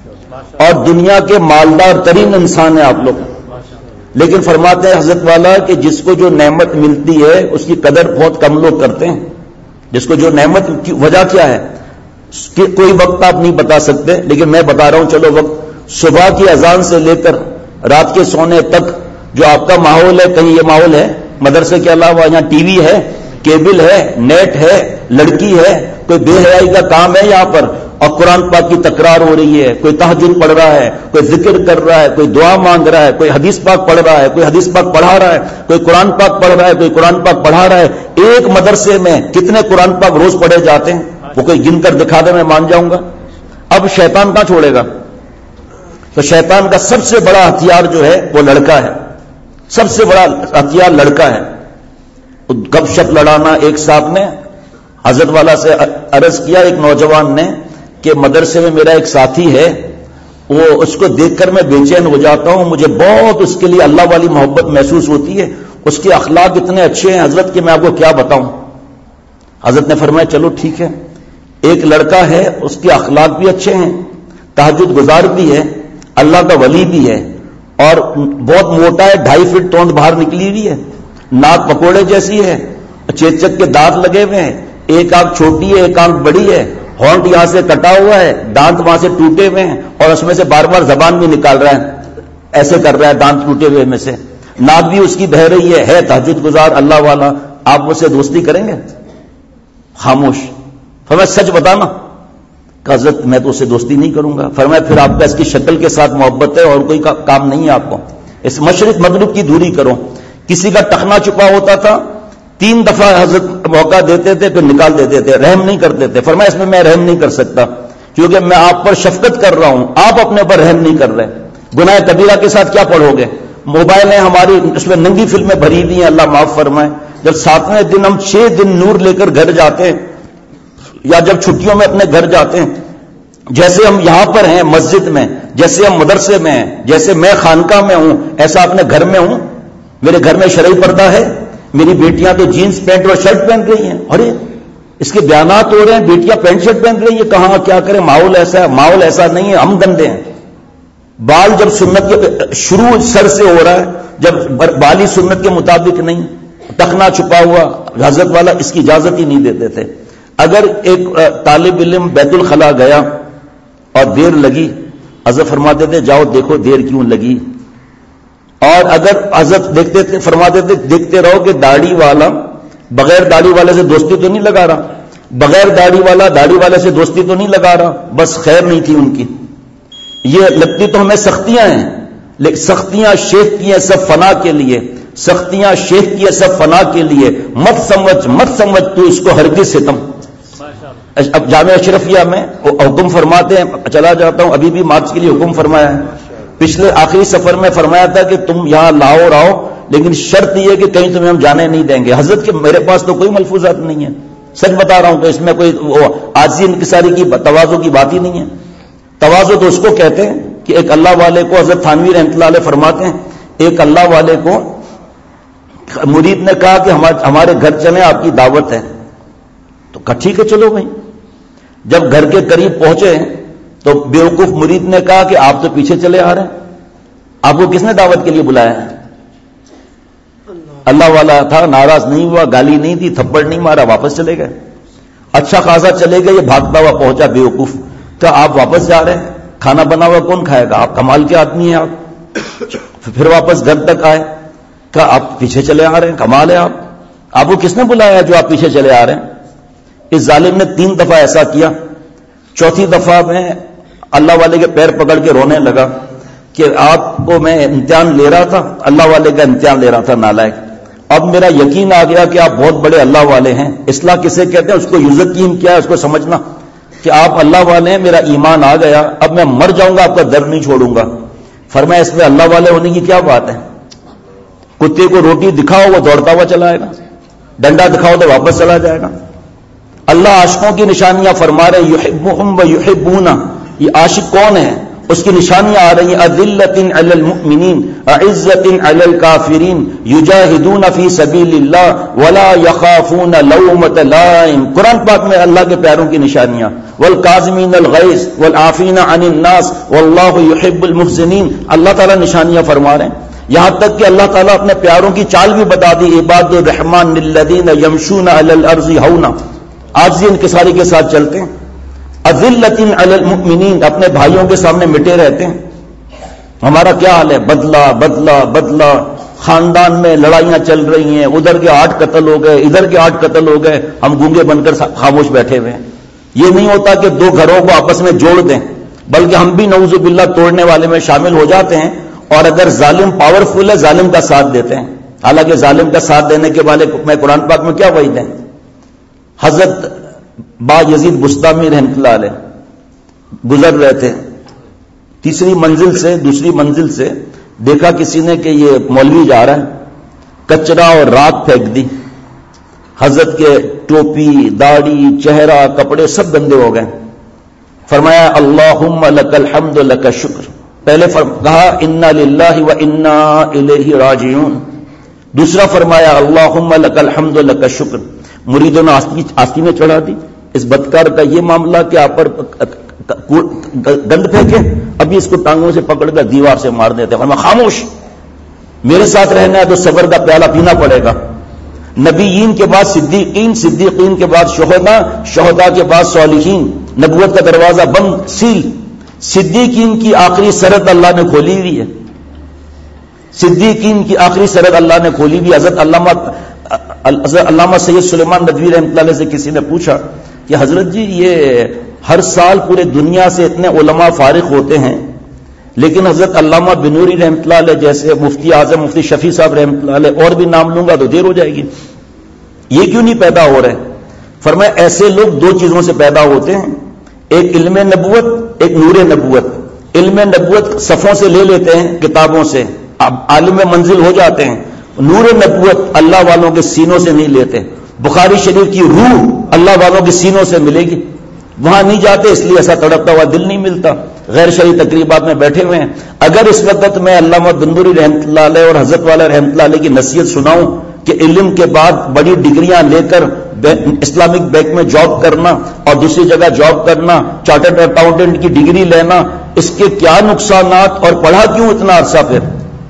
اور دنیا کے مالدار ترین انسان ہیں آپ لوگ. لیکن فرماتے ہیں حضرت والا کہ جس کو جو نعمت ملتی ہے اس کی قدر بہت کم لوگ کرتے ہیں. جس کو جو نعمت کی وجہ کیا ہے کہ کوئی وقت آپ نہیں بتا سکتے، لیکن میں بتا رہا ہوں چلو وقت صبح کی اذان سے لے کر رات کے سونے تک جو آپ کا ماحول ہے. کہیں یہ ماحول ہے مدرسے کے علاوہ یہاں ٹی وی ہے، کیبل ہے، نیٹ ہے، لڑکی ہے، کوئی بے حیائی کا کام ہے یہاں پر، اور قرآن پاک کی تکرار ہو رہی ہے، کوئی تہجد پڑھ رہا ہے، کوئی ذکر کر رہا ہے، کوئی دعا مانگ رہا ہے، کوئی حدیث پاک پڑھ رہا ہے، کوئی حدیث پاک پڑھا رہا ہے، کوئی قرآن پاک پڑھ رہا ہے، کوئی قرآن پاک پڑھا رہا ہے. ایک مدرسے میں کتنے قرآن پاک روز پڑھے جاتے ہیں، وہ کوئی گن کر دکھا دے میں مان جاؤں گا. اب شیطان کہاں چھوڑے گا؟ تو شیطان کا سب سے بڑا ہتھیار جو ہے وہ لڑکا ہے. سب سے بڑا ہتھیار لڑکا ہے. گپ شپ لڑانا. ایک صاحب نے حضرت والا سے عرض کیا، ایک نوجوان نے، کہ مدرسے میں میرا ایک ساتھی ہے، وہ اس کو دیکھ کر میں بے چین ہو جاتا ہوں، مجھے بہت اس کے لیے اللہ والی محبت محسوس ہوتی ہے، اس کے اخلاق اتنے اچھے ہیں حضرت کہ میں آپ کو کیا بتاؤں. حضرت نے فرمایا چلو ٹھیک ہے، ایک لڑکا ہے اس کے اخلاق بھی اچھے ہیں، تہجد گزار بھی ہے، اللہ کا ولی بھی ہے، اور بہت موٹا ہے، 2.5 فٹ توند باہر نکلی ہوئی ہے، ناک پکوڑے جیسی ہے، چیچک کے دانت لگے ہوئے ہیں، ایک آنکھ چھوٹی ہے ایک آنکھ بڑی ہے، ہونٹ یہاں سے کٹا ہوا ہے، دانت وہاں سے ٹوٹے ہوئے ہیں، اور اس میں سے بار بار زبان بھی نکال رہا ہے، ایسے کر رہا ہے دانت ٹوٹے ہوئے میں سے، ناک بھی اس کی بہ رہی ہے تہجد گزار اللہ والا. آپ مجھ سے دوستی کریں گے؟ خاموش. فرمایا سچ بتانا. کہ حضرت میں تو اس سے دوستی نہیں کروں گا. فرمایا پھر آپ کا اس کی شکل کے ساتھ محبت ہے اور کوئی کام نہیں ہے آپ کو. اس مشرق مغرب کی دوری کرو. کسی کا ٹخنا چھپا ہوتا تھا 3 دفعہ حضرت موقع دیتے تھے پھر نکال دیتے تھے، رحم نہیں کرتے تھے. فرمایا اس میں رحم نہیں کر سکتا کیونکہ میں آپ پر شفقت کر رہا ہوں، آپ اپنے پر رحم نہیں کر رہے. گناہ کبیرہ کے ساتھ کیا پڑھو گے؟ موبائلیں ہماری اس میں ننگی فلمیں بھری ہوئی ہیں، اللہ معاف فرمائے. جب 7ویں دن ہم 6 دن نور لے کر گھر جاتے ہیں یا جب چھٹیوں میں اپنے گھر جاتے ہیں، جیسے ہم یہاں پر ہیں مسجد میں، جیسے ہم مدرسے میں ہیں، جیسے میں خانقاہ میں ہوں ایسا اپنے گھر میں ہوں. میرے گھر میں شرعی پردہ ہے، میری بیٹیاں تو جینز پینٹ اور شرٹ پہن رہی ہیں. ارے اس کے بیانات ہو رہے ہیں بیٹیاں پینٹ شرٹ پہن رہی ہیں, کہاں کیا کریں, ماحول ایسا ہے. ماحول ایسا نہیں ہے, ہم گندے ہیں. بال جب سنت کے شروع سر سے ہو رہا ہے, جب بالی سنت کے مطابق نہیں, ٹخنا چھپا ہوا, حضرت والا اس کی اجازت ہی نہیں دیتے تھے. اگر ایک طالب علم بیت الخلاء گیا اور دیر لگی, حضرت فرماتے تھے جاؤ دیکھو دیر کیوں لگی. اور اگر حضرت دیکھتے تھے فرماتے تھے دیکھتے رہو کہ داڑھی والا بغیر داڑھی والے سے دوستی تو نہیں لگا رہا, بغیر داڑھی والا داڑھی والے سے دوستی تو نہیں لگا رہا. بس خیر نہیں تھی ان کی. یہ لگتی تو ہمیں سختیاں ہیں, لیکن سختیاں شیخ کی ہیں سب فنا کے لیے, سختیاں شیخ کی ہیں سب فنا کے لیے. مت سمجھ تو اس کو ہرگز ستم. اب جامعہ اشرفیہ میں حکم فرماتے ہیں, چلا جاتا ہوں, ابھی بھی مارچ کے لیے حکم فرمایا ہے. پچھلے آخری سفر میں فرمایا تھا کہ تم یہاں لاؤ رہو, لیکن شرط یہ کہ کہیں تمہیں ہم جانے نہیں دیں گے. حضرت کے میرے پاس تو کوئی ملفوظات نہیں ہے, سچ بتا رہا ہوں, تو اس میں کوئی عاجزی انکساری کی تواضع کی بات ہی نہیں ہے. تواضع تو اس کو کہتے ہیں کہ ایک اللہ والے کو, حضرت تھانوی رحمۃ اللہ علیہ فرماتے ہیں, ایک اللہ والے کو مرید نے کہا کہ ہمارے گھر چلیں, آپ کی دعوت ہے. تو کہا ٹھیک ہے چلو بھائی. جب گھر کے قریب پہنچے تو بیوقوف مرید نے کہا کہ آپ تو پیچھے چلے آ رہے ہیں, آپ کو کس نے دعوت کے لیے بلایا ہے؟ اللہ والا تھا, ناراض نہیں ہوا, گالی نہیں دی, تھپڑ نہیں مارا, واپس چلے گئے. اچھا خاصا چلے گئے, یہ بھاگتا ہوا پہنچا بیوقوف. کہ آپ واپس جا رہے ہیں, کھانا بنا ہوا کون کھائے گا, آپ کمال کے آدمی ہیں آپ. پھر واپس گھر تک آئے, کہ آپ پیچھے چلے آ رہے ہیں, کمال ہے آپ کو کس نے بلایا جو آپ پیچھے چلے آ رہے ہیں؟ اس ظالم نے 3 دفعہ ایسا کیا. چوتھی دفعہ میں اللہ والے کے پیر پکڑ کے رونے لگا کہ آپ کو میں امتحان لے رہا تھا, اللہ والے کا امتحان لے رہا تھا نالائق. اب میرا یقین آ گیا کہ آپ بہت بڑے اللہ والے ہیں. اصلاح کسے کہتے ہیں, اس کو یقین کیا ہے, اس کو سمجھنا کہ آپ اللہ والے ہیں. میرا ایمان آ گیا, اب میں مر جاؤں گا آپ کا در نہیں چھوڑوں گا. فرمایا اس میں اللہ والے ہونے کی کیا بات ہے؟ کتے کو روٹی دکھاؤ وہ دوڑتا ہوا چلا آئے گا, ڈنڈا دکھاؤ تو واپس چلا جائے گا. اللہ عاشقوں کی نشانیاں فرما رہے, یحبہم و یحبونا. یہ عاشق کون ہے, اس کی نشانیاں آ رہی ہیں. اذلۃ علی المؤمنین اعزۃ علی الکافرین یجاہدون فی سبیل اللہ ولا یخافون لومۃ لائم. قرآن پاک میں اللہ کے پیاروں کی نشانیاں. والکاظمین الغیظ والعافین عن الناس واللہ یحب المحسنین. اللہ تعالیٰ نشانیاں فرما رہے ہیں. یہاں تک کہ اللہ تعالیٰ اپنے پیاروں کی چال بھی بتا دی, عباد الرحمن الذین یمشون علی الارض ہونا, عاجزی انکساری کے ساتھ چلتے ہیں. اذلۃ علی المؤمنین, اپنے بھائیوں کے سامنے مٹے رہتے ہیں. ہمارا کیا حال ہے, بدلہ بدلہ بدلہ. خاندان میں لڑائیاں چل رہی ہیں, ادھر کے 8 قتل ہو گئے, ادھر کے 8 قتل ہو گئے, ہم گونگے بن کر خاموش بیٹھے ہوئے ہیں. یہ نہیں ہوتا کہ 2 گھروں کو آپس میں جوڑ دیں, بلکہ ہم بھی نعوذ باللہ توڑنے والے میں شامل ہو جاتے ہیں. اور اگر ظالم پاورفل ہے ظالم کا ساتھ دیتے ہیں. حالانکہ ظالم کا ساتھ دینے کے والے میں قرآن پاک میں کیا وعید ہے. حضرت با یزید بستامی رحمۃ اللہ علیہ گزر رہے تھے, تیسری منزل سے دوسری منزل سے دیکھا کسی نے کہ یہ مولوی جا رہا ہے, کچرا اور رات پھینک دی. حضرت کے ٹوپی, داڑھی, چہرہ, کپڑے سب گندے ہو گئے. فرمایا اللہم لک الحمد لک الشکر. پہلے کہا انا للہ و انا الیہ راجعون. دوسرا فرمایا اللہم لک الحمد لک الشکر. مریدوں نے آستی میں چڑھا دی. اس بدکار کا یہ معاملہ کہ آپ پر گند پھینکے, ابھی اس کو ٹانگوں سے پکڑ کر دیوار سے مار دیتے. فرمایا خاموش, میرے ساتھ رہنا ہے تو صبر کا پیالہ پینا پڑے گا. نبیین کے بعد صدیقین, صدیقین کے بعد شہداء, شہداء کے بعد صالحین. نبوت کا دروازہ بند سیل. صدیقین کی آخری سرحد اللہ نے کھولی ہوئی ہے. صدیقین کی آخری سرحد اللہ نے کھولی ہوئی. حضرت علامہ سید سلیمان ندوی رحمۃ اللہ علیہ سے کسی نے پوچھا کہ حضرت جی یہ ہر سال پورے دنیا سے اتنے علماء فارغ ہوتے ہیں, لیکن حضرت علامہ بنوری رحمۃ اللہ علیہ جیسے مفتی اعظم مفتی شفیع صاحب رحمۃ اللہ علیہ, اور بھی نام لوں گا تو دیر ہو جائے گی, یہ کیوں نہیں پیدا ہو رہے؟ فرمایا ایسے لوگ 2 چیزوں سے پیدا ہوتے ہیں, ایک علم نبوت, ایک نور نبوت. علم نبوت صفوں سے لے لیتے ہیں, کتابوں سے, اب عالم منزل ہو جاتے ہیں. نور نبوت اللہ والوں کے سینوں سے نہیں لیتے. بخاری شریف کی روح اللہ والوں کے سینوں سے ملے گی, وہاں نہیں جاتے, اس لیے ایسا تڑپتا ہوا دل نہیں ملتا. غیر شرعی تقریبات میں بیٹھے ہوئے ہیں. اگر اس وقت میں علامہ بندوری رحمۃ اللہ علیہ اور حضرت والا رحمۃ اللہ علیہ کی نصیحت سناؤں کہ علم کے بعد بڑی ڈگریاں لے کر اسلامک بینک میں جاب کرنا اور دوسری جگہ جاب کرنا، چارٹرڈ اکاؤنٹنٹ کی ڈگری لینا، اس کے کیا نقصانات، اور پڑھا کیوں اتنا عرصہ؟ پھر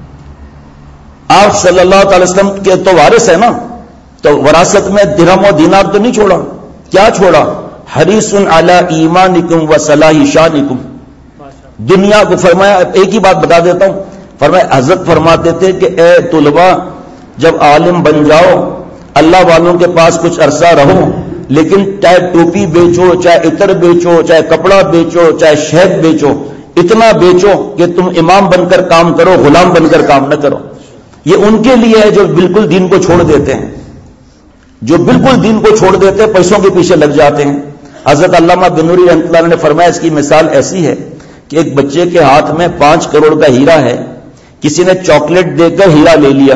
آپ صلی اللہ تعالی وسلم کے تو وارث ہے نا، تو وراثت میں درہم و دینار تو نہیں چھوڑا، کیا چھوڑا؟ حریص علی ایمانکم و صلاح شانکم. دنیا کو فرمایا، ایک ہی بات بتا دیتا ہوں، فرمایا حضرت فرماتے تھے کہ اے طلباء، جب عالم بن جاؤ، اللہ والوں کے پاس کچھ عرصہ رہو، لیکن چاہے ٹوپی بیچو، چاہے عطر بیچو، چاہے کپڑا بیچو، چاہے شہد بیچو، اتنا بیچو کہ تم امام بن کر کام کرو، غلام بن کر کام نہ کرو. یہ ان کے لیے ہے جو بالکل دین کو چھوڑ دیتے ہیں، جو بالکل دین کو چھوڑ دیتے ہیں، پیسوں کے پیچھے لگ جاتے ہیں. حضرت علامہ بنوری رحمۃ اللہ علیہ نے فرمایا اس کی مثال ایسی ہے کہ ایک بچے کے ہاتھ میں 5 کروڑ کا ہیرا ہے، کسی نے چاکلیٹ دے کر ہیرا لے لیا.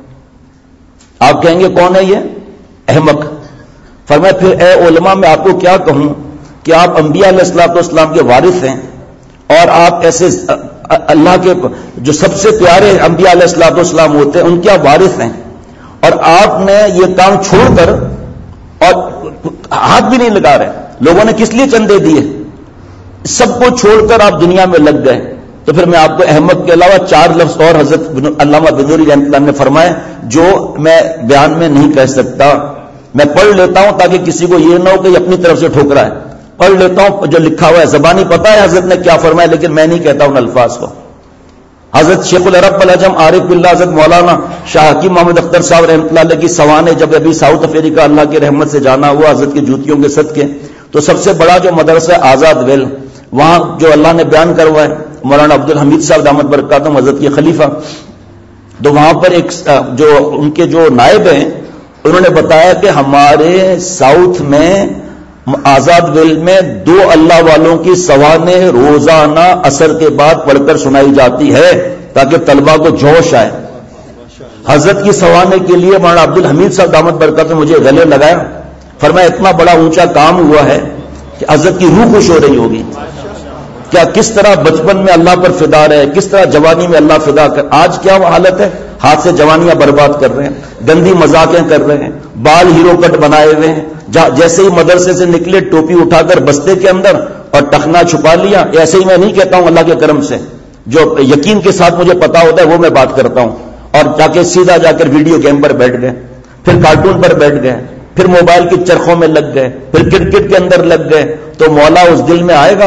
آپ کہیں گے کون ہے یہ؟ احمق. فرمایا پھر اے علماء، میں آپ کو کیا کہوں کہ آپ انبیاء علیہ الصلوۃ والسلام کے وارث ہیں، اور آپ ایسے اللہ کے جو سب سے پیارے انبیاء علیہ الصلوۃ والسلام ہوتے ہیں ان کے آپ وارث ہیں، اور آپ نے یہ کام چھوڑ کر اور ہاتھ بھی نہیں لگا رہے. لوگوں نے کس لیے چندے دیے؟ سب کو چھوڑ کر آپ دنیا میں لگ گئے. تو پھر میں آپ کو احمد کے علاوہ 4 لفظ اور حضرت علامہ بنوری رحمۃ اللہ نے فرمائے جو میں بیان میں نہیں کہہ سکتا. میں پڑھ لیتا ہوں تاکہ کسی کو یہ نہ ہو کہ یہ اپنی طرف سے ٹھوکرا ہے. پڑھ لیتا ہوں جو لکھا ہوا ہے، زبانی پتہ ہے حضرت نے کیا فرمایا، لیکن میں نہیں کہتا ان الفاظ کو. حضرت شیخ العرب العجم عارف باللہ حضرت مولانا شاہ حکیم محمد اختر صاحب رحمۃ اللہ علیہ کی سوانے جب ابھی ساؤتھ افریقہ اللہ کی رحمت سے جانا ہوا حضرت کی جوتیوں کے صدقے، تو سب سے بڑا جو مدرسہ آزاد ویل، وہاں جو اللہ نے بیان کروا ہے، مولانا عبد الحمید صاحب دامت برکاتہم حضرت کے خلیفہ، تو وہاں پر ایک جو ان کے جو نائب ہیں انہوں نے بتایا کہ ہمارے ساؤتھ میں آزاد ویل میں 2 اللہ والوں کی سوانح روزانہ عصر کے بعد پڑھ کر سنائی جاتی ہے تاکہ طلبہ کو جوش آئے. حضرت کی سوانح کے لیے مولانا عبد الحمید صاحب دامت برکاتہم مجھے گلے لگایا. فرمایا اتنا بڑا اونچا کام ہوا ہے کہ حضرت کی روح خوش ہو رہی ہوگی. کیا کس طرح بچپن میں اللہ پر فدا رہے، کس طرح جوانی میں اللہ فدا کر. آج کیا وہ حالت ہے، ہاتھ سے جوانیاں برباد کر رہے ہیں، گندی مذاقیں کر رہے ہیں، بال ہیرو کٹ بنائے ہوئے ہیں، جیسے ہی مدرسے سے نکلے ٹوپی اٹھا کر بستے کے اندر اور ٹخنا چھپا لیا. ایسے ہی میں نہیں کہتا ہوں، اللہ کے کرم سے جو یقین کے ساتھ مجھے پتا ہوتا ہے وہ میں بات کرتا ہوں. اور جا کے سیدھا جا کر ویڈیو گیم پر بیٹھ گئے، پھر کارٹون پر بیٹھ گئے، پھر موبائل کی چرخوں میں لگ گئے، پھر کرکٹ کے اندر لگ گئے. تو مولا اس دل میں آئے گا.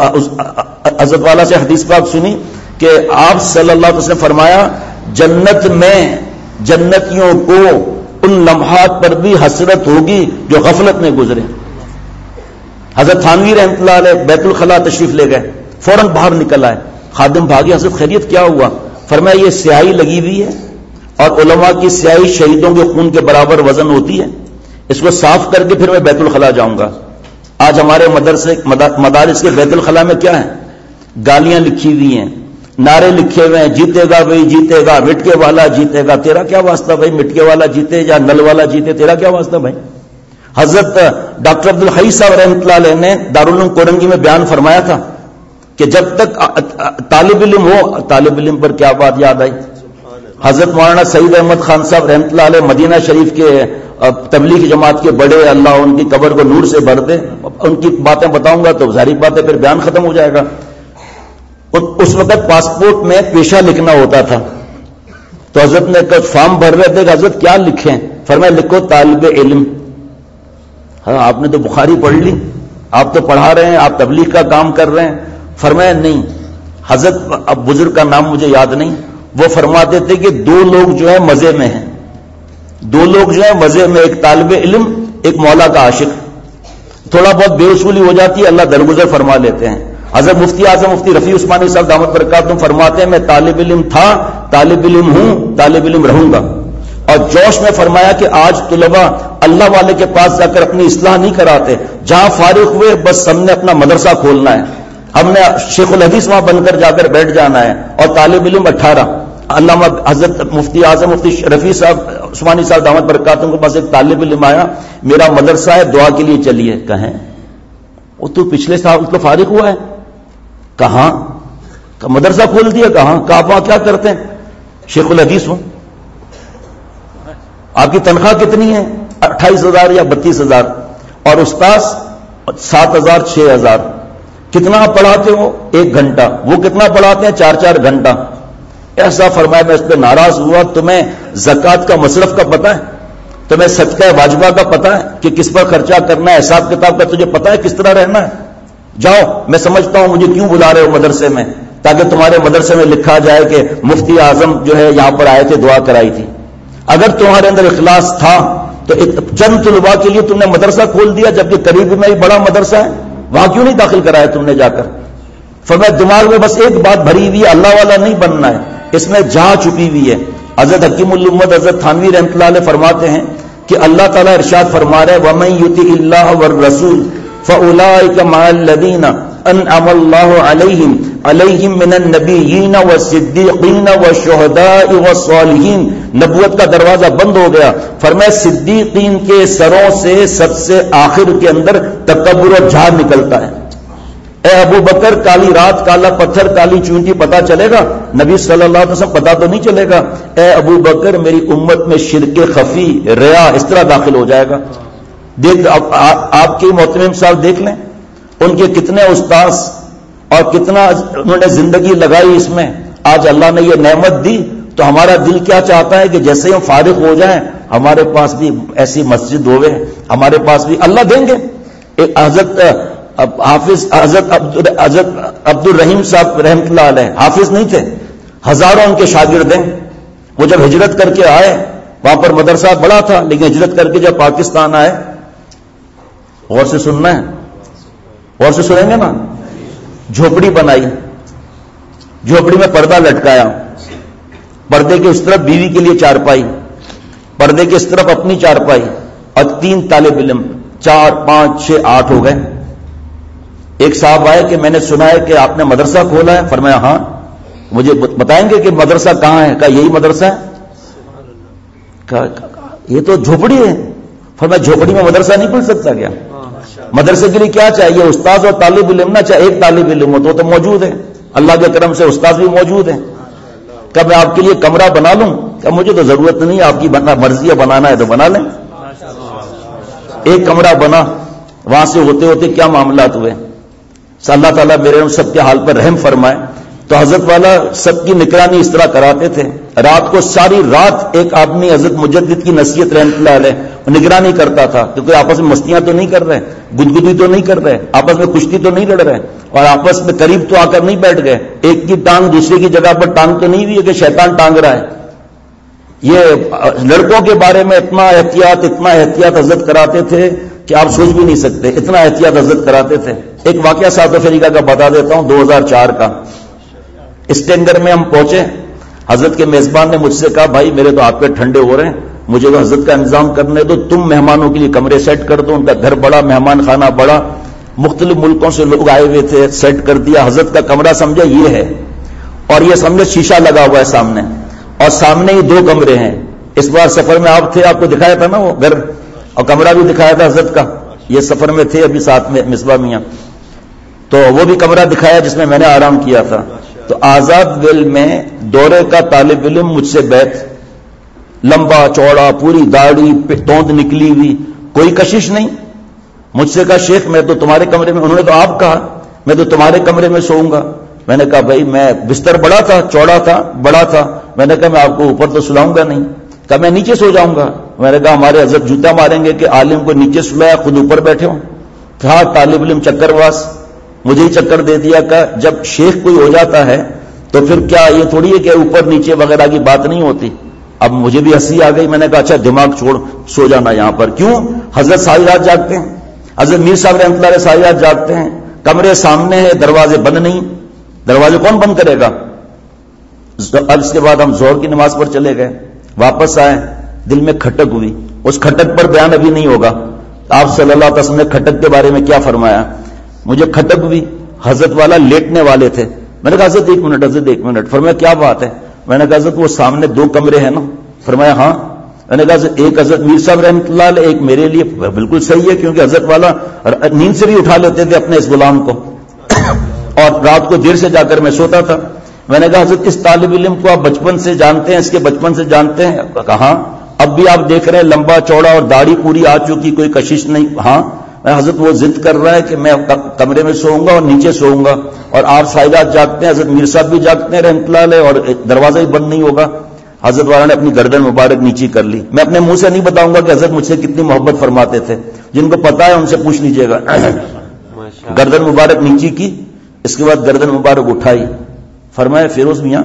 حضرت والا سے حدیث پاک سنی کہ آپ صلی اللہ علیہ وسلم نے فرمایا جنت میں جنتیوں کو ان لمحات پر بھی حسرت ہوگی جو غفلت میں گزرے. حضرت تھانوی رحمۃ اللہ علیہ بیت الخلاء تشریف لے گئے، فوراً باہر نکل آئے. خادم بھاگے، حضرت خیریت کیا ہوا؟ فرمایا یہ سیاہی لگی ہوئی ہے، اور علماء کی سیاہی شہیدوں کے خون کے برابر وزن ہوتی ہے، اس کو صاف کر کے پھر میں بیت الخلاء جاؤں گا. آج ہمارے مدارس کے بیت الخلاء میں کیا ہے؟ گالیاں لکھی ہوئی ہیں، نعرے لکھے ہوئے ہیں، جیتے گا بھائی جیتے گا، مٹکے والا جیتے گا. تیرا کیا واسطہ بھائی، مٹکے والا جیتے یا نل والا جیتے، تیرا کیا واسطہ بھائی. حضرت ڈاکٹر عبد الحی صاحب رحمۃ اللہ علیہ نے دارالعلوم کورنگی میں بیان فرمایا تھا کہ جب تک طالب علم ہو، طالب علم پر کیا بات یاد آئی. حضرت مولانا سعید احمد خان صاحب رحمۃ اللہ علیہ مدینہ شریف کے تبلیغ جماعت کے بڑے، اللہ ان کی قبر کو نور سے بھر دے. ان کی باتیں بتاؤں گا تو ظاہر بات ہے پھر بیان ختم ہو جائے گا. اس وقت پاسپورٹ میں پیشہ لکھنا ہوتا تھا، تو حضرت نے فارم بھر رہے تھے کہ حضرت کیا لکھیں؟ فرمایا لکھو طالب علم. ہاں آپ نے تو بخاری پڑھ لی، آپ تو پڑھا رہے ہیں، آپ تبلیغ کا کام کر رہے ہیں. فرمایا نہیں. حضرت اب بزرگ کا نام مجھے یاد نہیں، وہ فرماتے تھے کہ 2 لوگ جو ہے مزے میں ہیں، 2 لوگ جو ہے مزے میں، ایک طالب علم، ایک مولا کا عاشق. تھوڑا بہت بے اصولی ہو جاتی ہے، اللہ درگزر فرما لیتے ہیں. حضرت مفتی اعظم مفتی رفیع عثمانی صاحب دامت برکاتہم فرماتے ہیں میں طالب علم تھا، طالب علم ہوں، طالب علم رہوں گا. اور جوش میں فرمایا کہ آج طلباء اللہ والے کے پاس جا کر اپنی اصلاح نہیں کراتے، جہاں فارغ ہوئے بس ہم نے اپنا مدرسہ کھولنا ہے، ہم نے شیخ الحدیث وہاں بن کر جا کر بیٹھ جانا ہے. اور طالب علم 18. علامہ حضرت مفتی اعظم مفتی رفیع صاحب عثمانی صاحب دامت برکاتہم کے پاس ایک طالب علم آیا، میرا مدرسہ ہے، دعا کے لیے چلیے. کہیں وہ تو پچھلے سال تو فارغ ہوا ہے. کہاں؟ مدرسہ کھول دیا. کہاں؟ آپ وہاں کیا کرتے ہیں؟ شیخ الحدیث ہوں. آپ کی تنخواہ کتنی ہے؟ 28,000 یا 32,000، اور استاذ 7,000 6,000. کتنا آپ پڑھاتے ہو؟ 1 گھنٹہ. وہ کتنا پڑھاتے ہیں؟ 4 گھنٹہ. ایسا فرمایا میں اس پہ ناراض ہوا. تمہیں زکوٰۃ کا مصرف کا پتہ ہے؟ تمہیں صدقہ واجبہ کا پتہ ہے کہ کس پر خرچہ کرنا ہے؟ حساب کتاب کا تجھے پتہ ہے کس طرح رہنا ہے؟ جاؤ، میں سمجھتا ہوں مجھے کیوں بلا رہے ہو مدرسے میں، تاکہ تمہارے مدرسے میں لکھا جائے کہ مفتی اعظم جو ہے یہاں پر آئے تھے، دعا کرائی تھی. اگر تمہارے اندر اخلاص تھا تو چند طلباء کے لیے تم نے مدرسہ کھول دیا، جبکہ قریب میں ہی بڑا مدرسہ ہے، وہاں کیوں نہیں داخل کرایا تم نے جا کر؟ فرمایا دماغ میں بس ایک بات بھری ہوئی ہے، اللہ والا نہیں بننا ہے، اس میں جہاں چھپی ہوئی ہے. حضرت حکیم الامت حضرت تھانوی رحمۃ اللہ علیہ فرماتے ہیں کہ اللہ تعالیٰ ارشاد فرما رہے وَمَن يُطِعِ اللَّهَ وَالرَّسُولَ فَأُولَٰئِكَ مَعَ الَّذِينَ أَنْعَمَ اللَّهُ عَلَيْهِم مِّنَ النَّبِيِّينَ وَالصِّدِّيقِينَ وَالشُّهَدَاءِ وَالصَّالِحِينَ. نبوت کا دروازہ بند ہو گیا. فرمایا صدیقین کے سروں سے سب سے آخر کے اندر تکبر اور جھاڑ نکلتا ہے. اے ابو بکر، کالی رات، کالا پتھر، کالی چونٹی پتا چلے گا؟ نبی صلی اللہ علیہ وسلم پتا تو نہیں چلے گا. اے ابو بکر، میری امت میں شرک خفی، ریا اس طرح داخل ہو جائے گا. دیکھ آپ کے محترم صاحب دیکھ لیں، ان کے کتنے استاذ اور کتنا انہوں نے زندگی لگائی اس میں. آج اللہ نے یہ نعمت دی تو ہمارا دل کیا چاہتا ہے کہ جیسے ہی ہم فارغ ہو جائیں ہمارے پاس بھی ایسی مسجد ہوئے، ہمارے پاس بھی اللہ دیں گے. ایک حضرت عبد الرحیم صاحب رحمۃ اللہ علیہ حافظ نہیں تھے، ہزاروں ان کے شاگرد ہیں. وہ جب ہجرت کر کے آئے، وہاں پر مدرسہ بڑا تھا، لیکن ہجرت کر کے جب پاکستان آئے، غور سے سننا ہے، غور سے سنیں گے نا، جھوپڑی بنائی، جھوپڑی میں پردہ لٹکایا، پردے کے اس طرف بیوی کے لیے چارپائی، پردے کے اس طرف اپنی چارپائی، اور 3 طالب علم، 4 5 6 8 ہو گئے. ایک صاحب آئے کہ میں نے سنا ہے کہ آپ نے مدرسہ کھولا ہے. فرمایا ہاں. مجھے بتائیں گے کہ مدرسہ کہاں ہے؟ کہا یہی مدرسہ ہے. کہا یہ تو جھوپڑی ہے. فرمایا جھوپڑی میں مدرسہ نہیں کھل سکتا کیا؟ مدرسے کے لیے کیا چاہیے؟ استاذ اور طالب علم نہ، چاہے ایک طالب علم ہو تو موجود ہے، اللہ کے کرم سے استاذ بھی موجود ہے. کب میں آپ کے لیے کمرہ بنا لوں؟ کہ مجھے تو ضرورت نہیں، آپ کی مرضی ہے، بنانا ہے تو بنا لیں. ایک کمرہ بنا. وہاں سے ہوتے ہوتے کیا معاملات ہوئے. اللہ تعالیٰ میرے سب کے حال پر رحم فرمائے. تو حضرت والا سب کی نگرانی اس طرح کراتے تھے. رات کو ساری رات ایک آدمی حضرت مجدد کی نصیحت رحمۃ اللہ علیہ نگرانی کرتا تھا، کیونکہ آپس میں مستیاں تو نہیں کر رہے، گدگدی تو نہیں کر رہے، آپس میں کشتی تو نہیں لڑ رہے، اور آپس میں قریب تو آ کر نہیں بیٹھ گئے، ایک کی ٹانگ دوسرے کی جگہ پر ٹانگ تو نہیں ہوئی کہ شیطان ٹانگ رہا ہے. یہ لڑکوں کے بارے میں اتنا احتیاط حضرت کراتے تھے کہ آپ سوچ بھی نہیں سکتے، اتنا احتیاط حضرت کراتے تھے. ایک واقعہ ساؤتھ افریقہ کا بتا دیتا ہوں، 2004 کا. اسٹینگر میں ہم پہنچے، حضرت کے میزبان نے مجھ سے کہا بھائی میرے تو ہاتھ پہ ٹھنڈے ہو رہے ہیں، مجھے تو حضرت کا انتظام کرنے دو، تم مہمانوں کے لیے کمرے سیٹ کر دو. ان کا گھر بڑا، مہمان خانہ بڑا، مختلف ملکوں سے لوگ آئے ہوئے تھے، سیٹ کر دیا. حضرت کا کمرہ سمجھا یہ ہے، اور یہ سمجھے شیشہ لگا ہوا ہے سامنے، اور سامنے ہی 2 کمرے ہیں. اس بار سفر میں آپ تھے، آپ کو دکھایا تھا نا وہ گھر، اور کمرہ بھی دکھایا تھا حضرت کا. یہ سفر میں تھے ابھی ساتھ میں مصباح میاں، تو وہ بھی کمرہ دکھایا جس میں میں نے آرام کیا تھا. تو آزاد ویل میں دورے کا طالب علم مجھ سے بیٹھ، لمبا چوڑا، پوری داڑھی، توند نکلی ہوئی، کوئی کشش نہیں. مجھ سے کہا شیخ میں تو تمہارے کمرے میں، انہوں نے تو آپ کہا میں تو تمہارے کمرے میں سوؤں گا. میں نے کہا بھائی میں بستر بڑا تھا، چوڑا تھا، بڑا تھا. میں نے کہا میں آپ کو اوپر تو سلاؤں گا نہیں. کہا میں نیچے سو جاؤں گا. میں نے کہا ہمارے حضرت جوتا ماریں گے کہ عالم کو نیچے سلایا خود اوپر بیٹھے ہوں. کہا طالب علم چکر واس، مجھے ہی چکر دے دیا. کہ جب شیخ کوئی ہو جاتا ہے تو پھر کیا یہ تھوڑی ہے کہ اوپر نیچے وغیرہ کی بات نہیں ہوتی. اب مجھے بھی ہنسی آ گئی. میں نے کہا اچھا دماغ چھوڑ، سو جانا یہاں پر. کیوں؟ حضرت ساری رات جاگتے ہیں، حضرت میر صاحب رحمۃ اللہ علیہ ساری رات جاگتے ہیں. کمرے سامنے ہے، دروازے بند نہیں. دروازے کون بند کرے گا؟ اس کے بعد ہم ظہر کی نماز پر چلے گئے، واپس آئے، دل میں کھٹک ہوئی. اس کھٹک پر بیان ابھی نہیں ہوگا. آپ صلی اللہ علیہ وسلم نے کھٹک کے بارے میں کیا فرمایا. مجھے کھٹک ہوئی. حضرت والا لیٹنے والے تھے. میں نے کہا حضرت ایک منٹ، حضرت ایک منٹ. فرمایا کیا بات ہے. میں نے کہا حضرت وہ سامنے 2 کمرے ہیں نا. فرمایا ہاں. میں نے کہا حضرت ایک حضرت میر صاحب رحمۃ اللہ علیہ، ایک میرے لیے. بالکل صحیح ہے، کیونکہ حضرت والا نیند سے بھی اٹھا لیتے تھے اپنے اس غلام کو، اور رات کو دیر سے جا کر میں سوتا تھا. میں نے کہا حضرت اس طالب علم کو آپ بچپن سے جانتے ہیں، اس کے بچپن سے جانتے ہیں. کہا اب بھی آپ دیکھ رہے ہیں لمبا چوڑا اور داڑھی پوری آ چکی, کوئی کشش نہیں. ہاں حضرت وہ ضد کر رہا ہے کہ میں کمرے میں سوؤں گا اور نیچے سوؤں گا, اور آپ سائدات جاگتے ہیں, حضرت میر صاحب بھی جاگتے ہیں رحمۃ اللہ علیہ, اور دروازہ ہی بند نہیں ہوگا. حضرت والا نے اپنی گردن مبارک نیچی کر لی. میں اپنے منہ سے نہیں بتاؤں گا کہ حضرت مجھ سے کتنی محبت فرماتے تھے, جن کو پتا ہے ان سے پوچھ لیجئے گا. گردن مبارک نیچی کی, اس کے بعد گردن مبارک اٹھائی. فرمایا فیروز میاں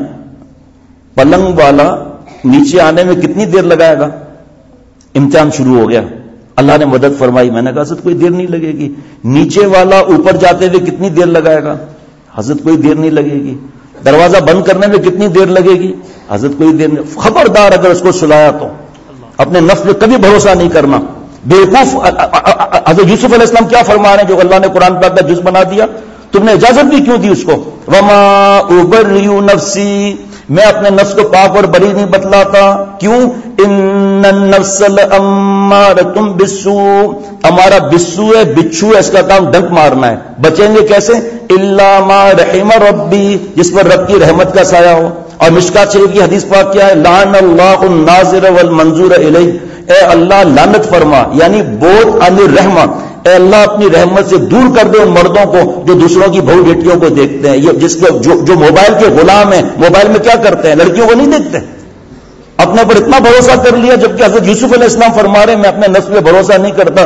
پلنگ والا نیچے آنے میں کتنی دیر لگائے گا؟ امتحان شروع ہو گیا. اللہ نے مدد فرمائی. میں نے کہا حضرت کوئی دیر نہیں لگے گی. نیچے والا اوپر جاتے ہوئے کتنی دیر لگائے گا؟ حضرت کوئی دیر نہیں لگے گی. دروازہ بند کرنے میں کتنی دیر لگے گی؟ حضرت کوئی دیر نہیں. خبردار اگر اس کو سلایا تو اپنے نفس پہ کبھی بھروسہ نہیں کرنا. بیوقوف. حضرت یوسف علیہ السلام کیا فرما رہے ہیں جو اللہ نے قرآن پاک کا جز بنا دیا؟ تم نے اجازت بھی کیوں دی اس کو؟ وما ابرئ نفسی, میں اپنے نفس کو پاک اور بری نہیں بتلاتا. کیوں؟ ان النفس لامارۃ بالسوء, ہمارا بسو ہے, بچھو ہے, اس کا کام ڈنک مارنا ہے. بچیں گے کیسے؟ الا ما رحم ربی, جس پر رب کی رحمت کا سایہ ہو. اور مشکات شریف کی حدیث پاک کیا ہے؟ لعن اللہ الناظر والمنظور الیہ, اے اللہ لعنت فرما, یعنی بہت عن الرحمہ, اے اللہ اپنی رحمت سے دور کر دے ان مردوں کو جو دوسروں کی بہو بیٹیوں کو دیکھتے ہیں. یہ جس کے جو موبائل کے غلام ہیں, موبائل میں کیا کرتے ہیں؟ لڑکیوں کو نہیں دیکھتے. اپنے پر اتنا بھروسہ کر لیا, جبکہ حضرت یوسف علیہ السلام فرما رہے ہیں میں اپنے نفس پہ بھروسہ نہیں کرتا,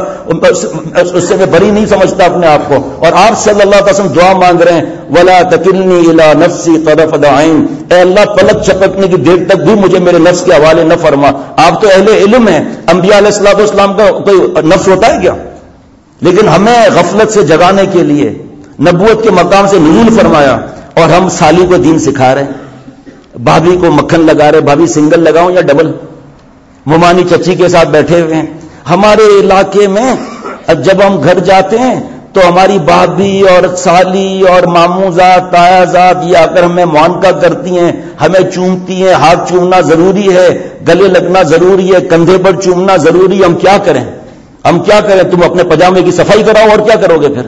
اس سے میں بری نہیں سمجھتا اپنے آپ کو. اور آپ صلی اللہ علیہ وسلم دعا مانگ رہے ہیں ولا تکلنی الی نفسی طرفۃ عین, اے اللہ پلک چپکنے کی دیر تک بھی مجھے میرے نفس کے حوالے نہ فرما. آپ تو اہل علم ہیں, انبیاء علیہ الصلوۃ والسلام کا کوئی نفس ہوتا ہے کیا؟ لیکن ہمیں غفلت سے جگانے کے لیے نبوت کے مقام سے نزول فرمایا, اور ہم سالی کو دین سکھا رہے ہیں, بھابھی کو مکھن لگا رہے. بھابھی سنگل لگاؤں یا ڈبل؟ ممانی چچی کے ساتھ بیٹھے ہوئے ہیں. ہمارے علاقے میں جب ہم گھر جاتے ہیں تو ہماری بھابھی اور سالی اور ماموں زاد تایا زاد یہ آ کر ہمیں معانقہ کرتی ہیں, ہمیں چومتی ہیں. ہاتھ چومنا ضروری ہے, گلے لگنا ضروری ہے, کندھے پر چومنا ضروری ہے. ہم کیا کریں؟ ہم کیا کریں؟ تم اپنے پجامے کی صفائی کراؤ, اور کیا کرو گے پھر؟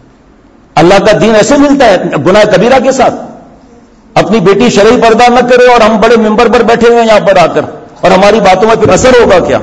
اللہ کا دین ایسے ملتا ہے گناہ کبیرہ کے ساتھ؟ اپنی بیٹی شرعی پردہ نہ کرے اور ہم بڑے ممبر پر بیٹھے ہوئے ہیں یہاں پر آ کر, اور ہماری باتوں میں پھر اثر ہوگا کیا؟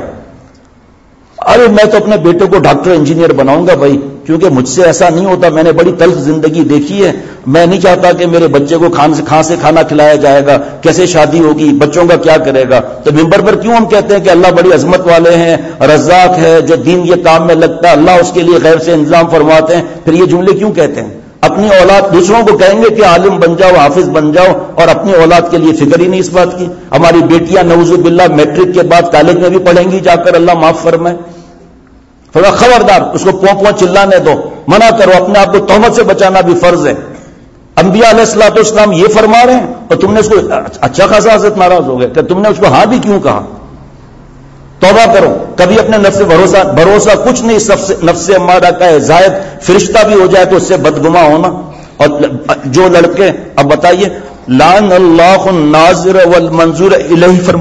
ارے میں تو اپنے بیٹے کو ڈاکٹر انجینئر بناؤں گا بھائی, کیونکہ مجھ سے ایسا نہیں ہوتا, میں نے بڑی تلخ زندگی دیکھی ہے, میں نہیں چاہتا کہ میرے بچے کو کھاں سے کھانا کھلایا جائے گا, کیسے شادی ہوگی, بچوں کا کیا کرے گا. تو ممبر پر کیوں ہم کہتے ہیں کہ اللہ بڑی عظمت والے ہیں, رزاق ہے, جو دین یہ کام میں لگتا ہے اللہ اس کے لیے غیب سے انتظام فرماتے ہیں, پھر یہ جملے کیوں کہتے ہیں؟ اپنی اولاد, دوسروں کو کہیں گے کہ عالم بن جاؤ, حافظ بن جاؤ, اور اپنی اولاد کے لیے فکر ہی نہیں اس بات کی. ہماری بیٹیاں نعوذ باللہ میٹرک کے بعد کالج میں بھی پڑھیں گی جا کر, اللہ معاف فرمائے. تھوڑا خبردار, اس کو پوں چلانے دو, منع کرو, اپنے آپ کو تہمت سے بچانا بھی فرض ہے. انبیاء علیہ الصلوۃ والسلام یہ فرما رہے ہیں اور تم نے اس کو اچھا خاصا حضرت ناراض ہو گئے کہ تم نے اس کو ہاں بھی کیوں کہا. توبہ کرو, کبھی اپنے نفس سے بھروسہ کچھ نہیں. نفس امارہ کا ہے زائد, فرشتہ بھی ہو جائے تو اس سے بدگما ہونا. اور جو لڑکے, اب بتائیے, لعن اللہ الناظر والمنظور الیہ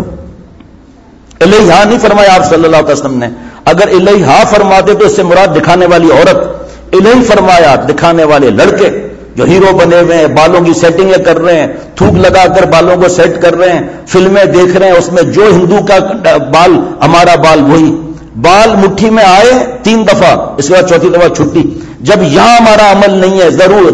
الیہا نہیں فرمایا آپ صلی اللہ علیہ وسلم نے. اگر الیہا فرماتے تو اس سے مراد دکھانے والی عورت, الیہ فرمایا دکھانے والے لڑکے جو ہیرو بنے ہوئے ہیں, بالوں کی سیٹنگیں کر رہے ہیں, تھوک لگا کر بالوں کو سیٹ کر رہے ہیں, فلمیں دیکھ رہے ہیں, اس میں جو ہندو کا بال ہمارا بال وہی. بال مٹھی میں آئے 3 دفعہ, اس کے بعد 4تھی دفعہ چھٹی. جب یہاں ہمارا عمل نہیں ہے, ضرور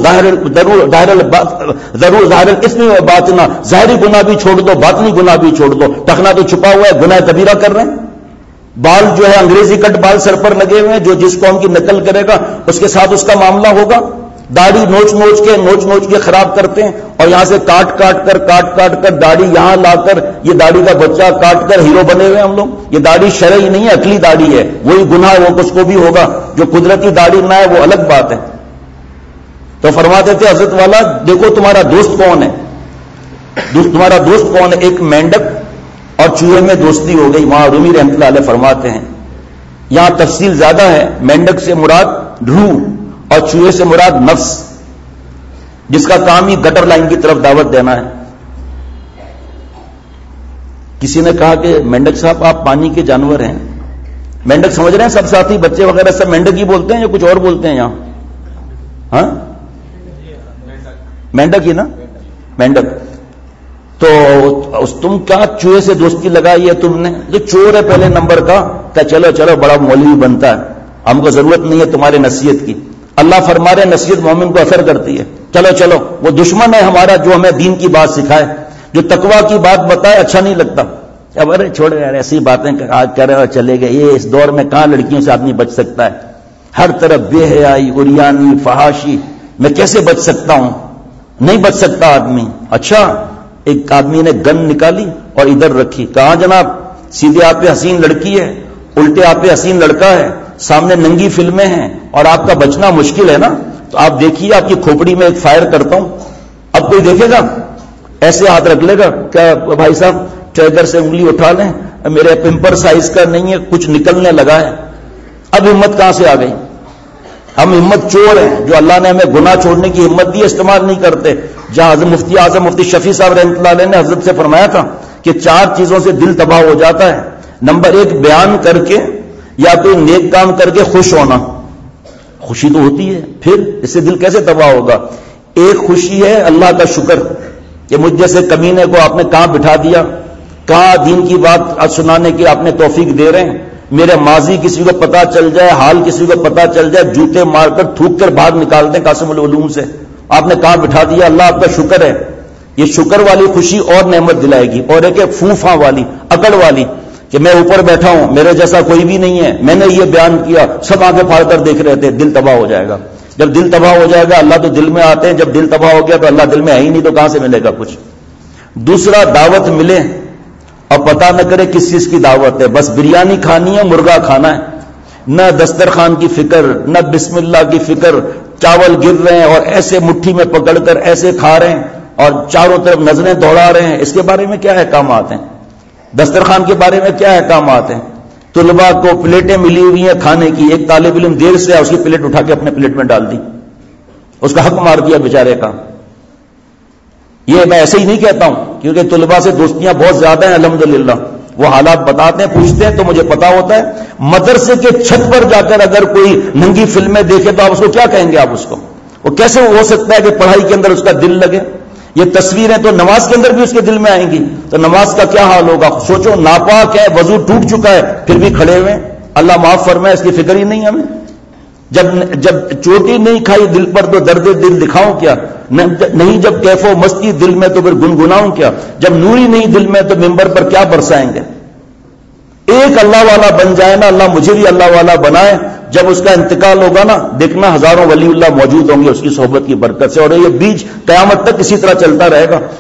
ظاہر اسم و باطنہ, ظاہری گناہ بھی چھوڑ دو, باطنی گناہ بھی چھوڑ دو. ٹخنا تو چھپا ہوا ہے, گناہ کبیرہ کر رہے ہیں. بال جو ہے انگریزی کٹ بال سر پر لگے ہوئے ہیں, جو جس قوم کی نقل کرے گا اس کے ساتھ اس کا معاملہ ہوگا. داڑھی نوچ کے خراب کرتے ہیں, اور یہاں سے کاٹ کر داڑھی یہاں لا کر, یہ داڑھی کا بچہ کاٹ کر ہیرو بنے ہوئے ہم لوگ. یہ داڑھی شرعی نہیں ہے, عقلی داڑھی ہے, وہی گناہ وہ اس کو بھی ہوگا. جو قدرتی داڑھی نہ ہے وہ الگ بات ہے. تو فرماتے تھے حضرت والا, دیکھو تمہارا دوست کون ہے, تمہارا دوست کون ہے. ایک مینڈک اور چوہے میں دوستی ہو گئی. وہاں رومی رحمۃ اللہ علیہ فرماتے ہیں, یہاں تفصیل زیادہ ہے. مینڈک سے مراد روح اور چوہے سے مراد نفس, جس کا کام ہی گٹر لائن کی طرف دعوت دینا ہے. کسی نے کہا کہ مینڈک صاحب آپ پانی کے جانور ہیں. مینڈک سمجھ رہے ہیں سب ساتھی بچے وغیرہ سب مینڈک ہی بولتے ہیں یا کچھ اور بولتے ہیں یہاں؟ ہاں مینڈک ہی نا, مینڈک. تو تم کیا چوہے سے دوستی لگائی ہے تم نے؟ جو چور ہے پہلے نمبر کا، کہ چلو چلو بڑا مولوی بنتا ہے، ہم کو ضرورت نہیں ہے تمہاری نصیحت کی. اللہ فرما رہے نصیحت مومن کو اثر کرتی ہے. چلو چلو، وہ دشمن ہے ہمارا جو ہمیں دین کی بات سکھائے، جو تقویٰ کی بات بتائے، اچھا نہیں لگتا. اب ارے چھوڑے یار ایسی باتیں آج کرے اور چلے گئے. یہ اس دور میں کہاں لڑکیوں سے آدمی بچ سکتا ہے؟ ہر طرف بے حیائی، عریانی، فحاشی. میں کیسے بچ سکتا ہوں؟ نہیں بچ سکتا آدمی. اچھا، ایک آدمی نے گن نکالی اور ادھر رکھی. کہاں جناب؟ سیدھے آپ پہ حسین لڑکی ہے، الٹے آپ پہ حسین لڑکا ہے، سامنے ننگی فلمیں ہیں اور آپ کا بچنا مشکل ہے نا. تو آپ دیکھیے آپ کی کھوپڑی میں ایک فائر کرتا ہوں. اب کوئی دیکھے گا؟ ایسے ہاتھ رکھ لے گا کیا بھائی صاحب ٹریگر سے انگلی اٹھا لیں، میرے پمپر سائز کا نہیں ہے، کچھ نکلنے لگا ہے. اب ہمت کہاں سے آ گئی؟ ہم ہمت چور ہیں. جو اللہ نے ہمیں گناہ چھوڑنے کی ہمت دی استعمال نہیں کرتے. جہاں حضرت مفتی اعظم مفتی شفیع صاحب رحمۃ اللہ علیہ نے حضرت سے فرمایا تھا کہ 4 چیزوں سے دل تباہ ہو جاتا ہے. نمبر 1 بیان کر کے یا کوئی نیک کام کر کے خوش ہونا. خوشی تو ہوتی ہے، پھر اس سے دل کیسے تباہ ہوگا؟ ایک خوشی ہے اللہ کا شکر کہ مجھ جیسے کمینے کو آپ نے کہاں بٹھا دیا، کہاں دین کی بات سنانے کی آپ نے توفیق دے رہے ہیں. میرے ماضی کسی کو پتا چل جائے، حال کسی کو پتا چل جائے، جوتے مار کر تھوک کر باہر نکال دیں قاسم العلوم سے. آپ نے کہاں بٹھا دیا، اللہ آپ کا شکر ہے. یہ شکر والی خوشی اور نعمت دلائے گی. اور ایک پھوفاں والی، اکڑ والی کہ میں اوپر بیٹھا ہوں، میرے جیسا کوئی بھی نہیں ہے، میں نے یہ بیان کیا، سب آگے پھاڑ کر دیکھ رہے تھے. دل تباہ ہو جائے گا. جب دل تباہ ہو جائے گا، اللہ تو دل میں آتے ہیں، جب دل تباہ ہو گیا تو اللہ دل میں ہے ہی نہیں، تو کہاں سے ملے گا کچھ. دوسرا، دعوت ملے اور پتا نہ کرے کس چیز کی دعوت ہے، بس بریانی کھانی ہے، مرغا کھانا ہے، نہ دسترخوان کی فکر، نہ بسم اللہ کی فکر. چاول گر رہے ہیں اور ایسے مٹھی میں پکڑ کر ایسے کھا رہے ہیں اور چاروں طرف نظریں دوڑا رہے ہیں. اس کے بارے میں کیا احکامات ہیں؟ دسترخوان کے بارے میں کیا احکامات ہیں؟ طلباء کو پلیٹیں ملی ہوئی ہیں کھانے کی، ایک طالب علم دیر سے اس کی پلیٹ اٹھا کے اپنے پلیٹ میں ڈال دی، اس کا حق مار دیا بیچارے کا. یہ میں ایسے ہی نہیں کہتا ہوں، کیونکہ طلباء سے دوستیاں بہت زیادہ ہیں الحمدللہ. وہ حالات بتاتے ہیں، پوچھتے ہیں تو مجھے پتا ہوتا ہے. مدرسے کے چھت پر جا کر اگر کوئی ننگی فلمیں دیکھے تو آپ اس کو کیا کہیں گے؟ آپ اس کو وہ کیسے ہو سکتا ہے کہ پڑھائی کے اندر اس کا دل لگے؟ یہ تصویریں تو نماز کے اندر بھی اس کے دل میں آئیں گی، تو نماز کا کیا حال ہوگا؟ سوچو، ناپاک ہے، وضو ٹوٹ چکا ہے، پھر بھی کھڑے ہوئے. اللہ معاف فرمائے، اس کی فکر ہی نہیں ہمیں. جب چوٹی نہیں کھائی دل پر تو درد دل دکھاؤں کیا؟ نہیں جب کیف و مستی دل میں تو پھر گنگناؤں کیا؟ جب نوری نہیں دل میں تو ممبر پر کیا برسائیں گے؟ ایک اللہ والا بن جائے نا، اللہ مجھے بھی اللہ والا بنائے. جب اس کا انتقال ہوگا نا، دیکھنا ہزاروں ولی اللہ موجود ہوں گے اس کی صحبت کی برکت سے، اور یہ بیچ قیامت تک اسی طرح چلتا رہے گا.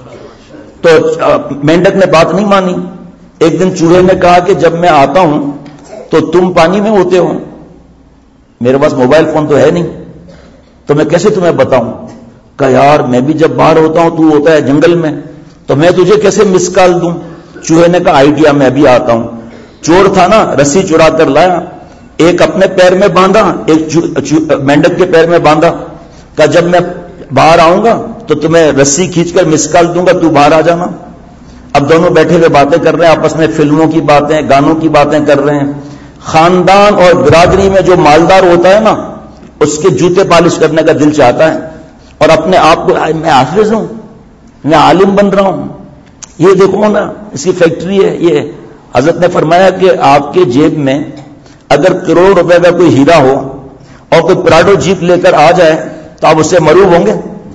تو مینڈک نے بات نہیں مانی. ایک دن چوہے نے کہا کہ جب میں آتا ہوں تو تم پانی میں ہوتے ہو، میرے پاس موبائل فون تو ہے نہیں، تو میں کیسے تمہیں بتاؤں؟ کہا یار میں بھی جب باہر ہوتا ہوں تو ہوتا ہے جنگل میں، تو میں تجھے کیسے مس کال دوں؟ چوہے نے کہا آئیڈیا، میں بھی آتا ہوں. چور تھا نا، رسی چرا کر لایا، ایک اپنے پیر میں باندھا، ایک مینڈک کے پیر میں باندھا. کہا جب میں باہر آؤں گا تو تمہیں رسی کھینچ کر مس کال دوں گا، تو باہر آ جانا. اب دونوں بیٹھے ہوئے باتیں کر رہے ہیں آپس میں، فلموں کی باتیں، گانوں کی باتیں کر رہے ہیں. خاندان اور برادری میں جو مالدار ہوتا ہے نا، اس کے جوتے پالش کرنے کا دل چاہتا ہے، اور اپنے آپ کو میں حافظ ہوں، میں عالم بن رہا ہوں. یہ دیکھو نا، اس کی فیکٹری ہے. یہ حضرت نے فرمایا کہ آپ کے جیب میں اگر کروڑ روپے کا کوئی ہیرا ہو اور کوئی پراڈو جیپ لے کر آ جائے تو آپ اس سے مروب ہوں گے؟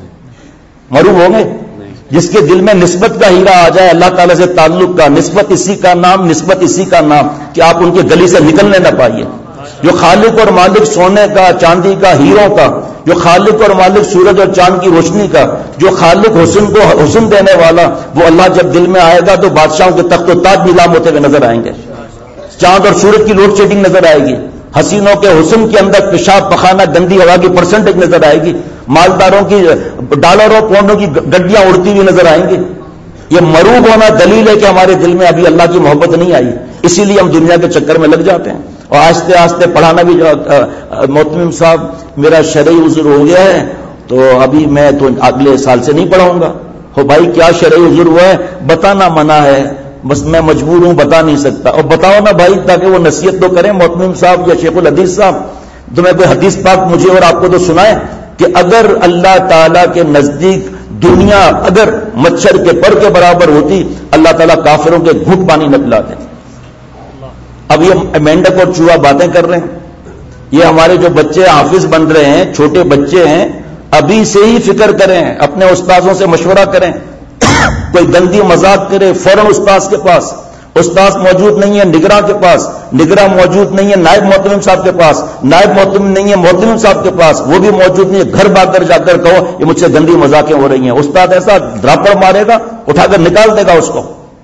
مروب ہوں گے؟ جس کے دل میں نسبت کا ہیرا آ جائے، اللہ تعالیٰ سے تعلق کا، نسبت اسی کا نام، نسبت اسی کا نام، کہ آپ ان کے گلی سے نکلنے نہ پائیے. جو خالق اور مالک سونے کا، چاندی کا، ہیروں کا، جو خالق اور مالک سورج اور چاند کی روشنی کا، جو خالق حسن کو حسن دینے والا، وہ اللہ جب دل میں آئے گا تو بادشاہوں کے تخت و تاج نیلام ہوتے ہوئے نظر آئیں گے. چاند اور سورج کی لوڈ شیڈنگ نظر آئے گی، حسینوں کے حسن کے اندر پیشاب پخانہ گندی ہوا کی پرسنٹیج نظر آئے گی، مالداروں کی ڈالروں پاؤنڈوں کی گڈیاں اڑتی ہوئی نظر آئیں گی. یہ مروب ہونا دلیل ہے کہ ہمارے دل میں ابھی اللہ کی محبت نہیں آئی، اسی لیے ہم دنیا کے چکر میں لگ جاتے ہیں. اور آہستہ آہستہ پڑھانا بھی. محتمم صاحب میرا شرعی عذر ہو گیا ہے تو ابھی میں تو اگلے سال سے نہیں پڑھاؤں گا. ہو بھائی کیا شرعی عذر ہوا ہے؟ بتانا منع ہے، بس میں مجبور ہوں، بتا نہیں سکتا. اور بتاؤ نا بھائی تاکہ وہ نصیحت تو کریں محتمم صاحب یا شیخ الحدیث صاحب. تمہیں کوئی حدیث پاک مجھے اور آپ کو تو سنائے کہ اگر اللہ تعالیٰ کے نزدیک دنیا اگر مچھر کے پر کے برابر ہوتی اللہ تعالیٰ کافروں کے گھٹ پانی نہ پلاتے. اب یہ مینڈک اور چوہا باتیں کر رہے ہیں. یہ ہمارے جو بچے حافظ بن رہے ہیں، چھوٹے بچے ہیں، ابھی سے ہی فکر کریں، اپنے استاذوں سے مشورہ کریں. کوئی گندی مذاق کرے فوراً استاذ کے پاس، استاذ موجود نہیں ہے نگراں کے پاس، نگراں موجود نہیں ہے نائب محتمم صاحب کے پاس، نائب محتمم نہیں ہے محتمم صاحب کے پاس، وہ بھی موجود نہیں ہے، گھر بھاگ کر جا کر کہو یہ مجھ سے گندی مذاقیں ہو رہی ہیں. استاد ایسا دھراپڑ مارے گا، اٹھا کر نکال دے گا اس کو.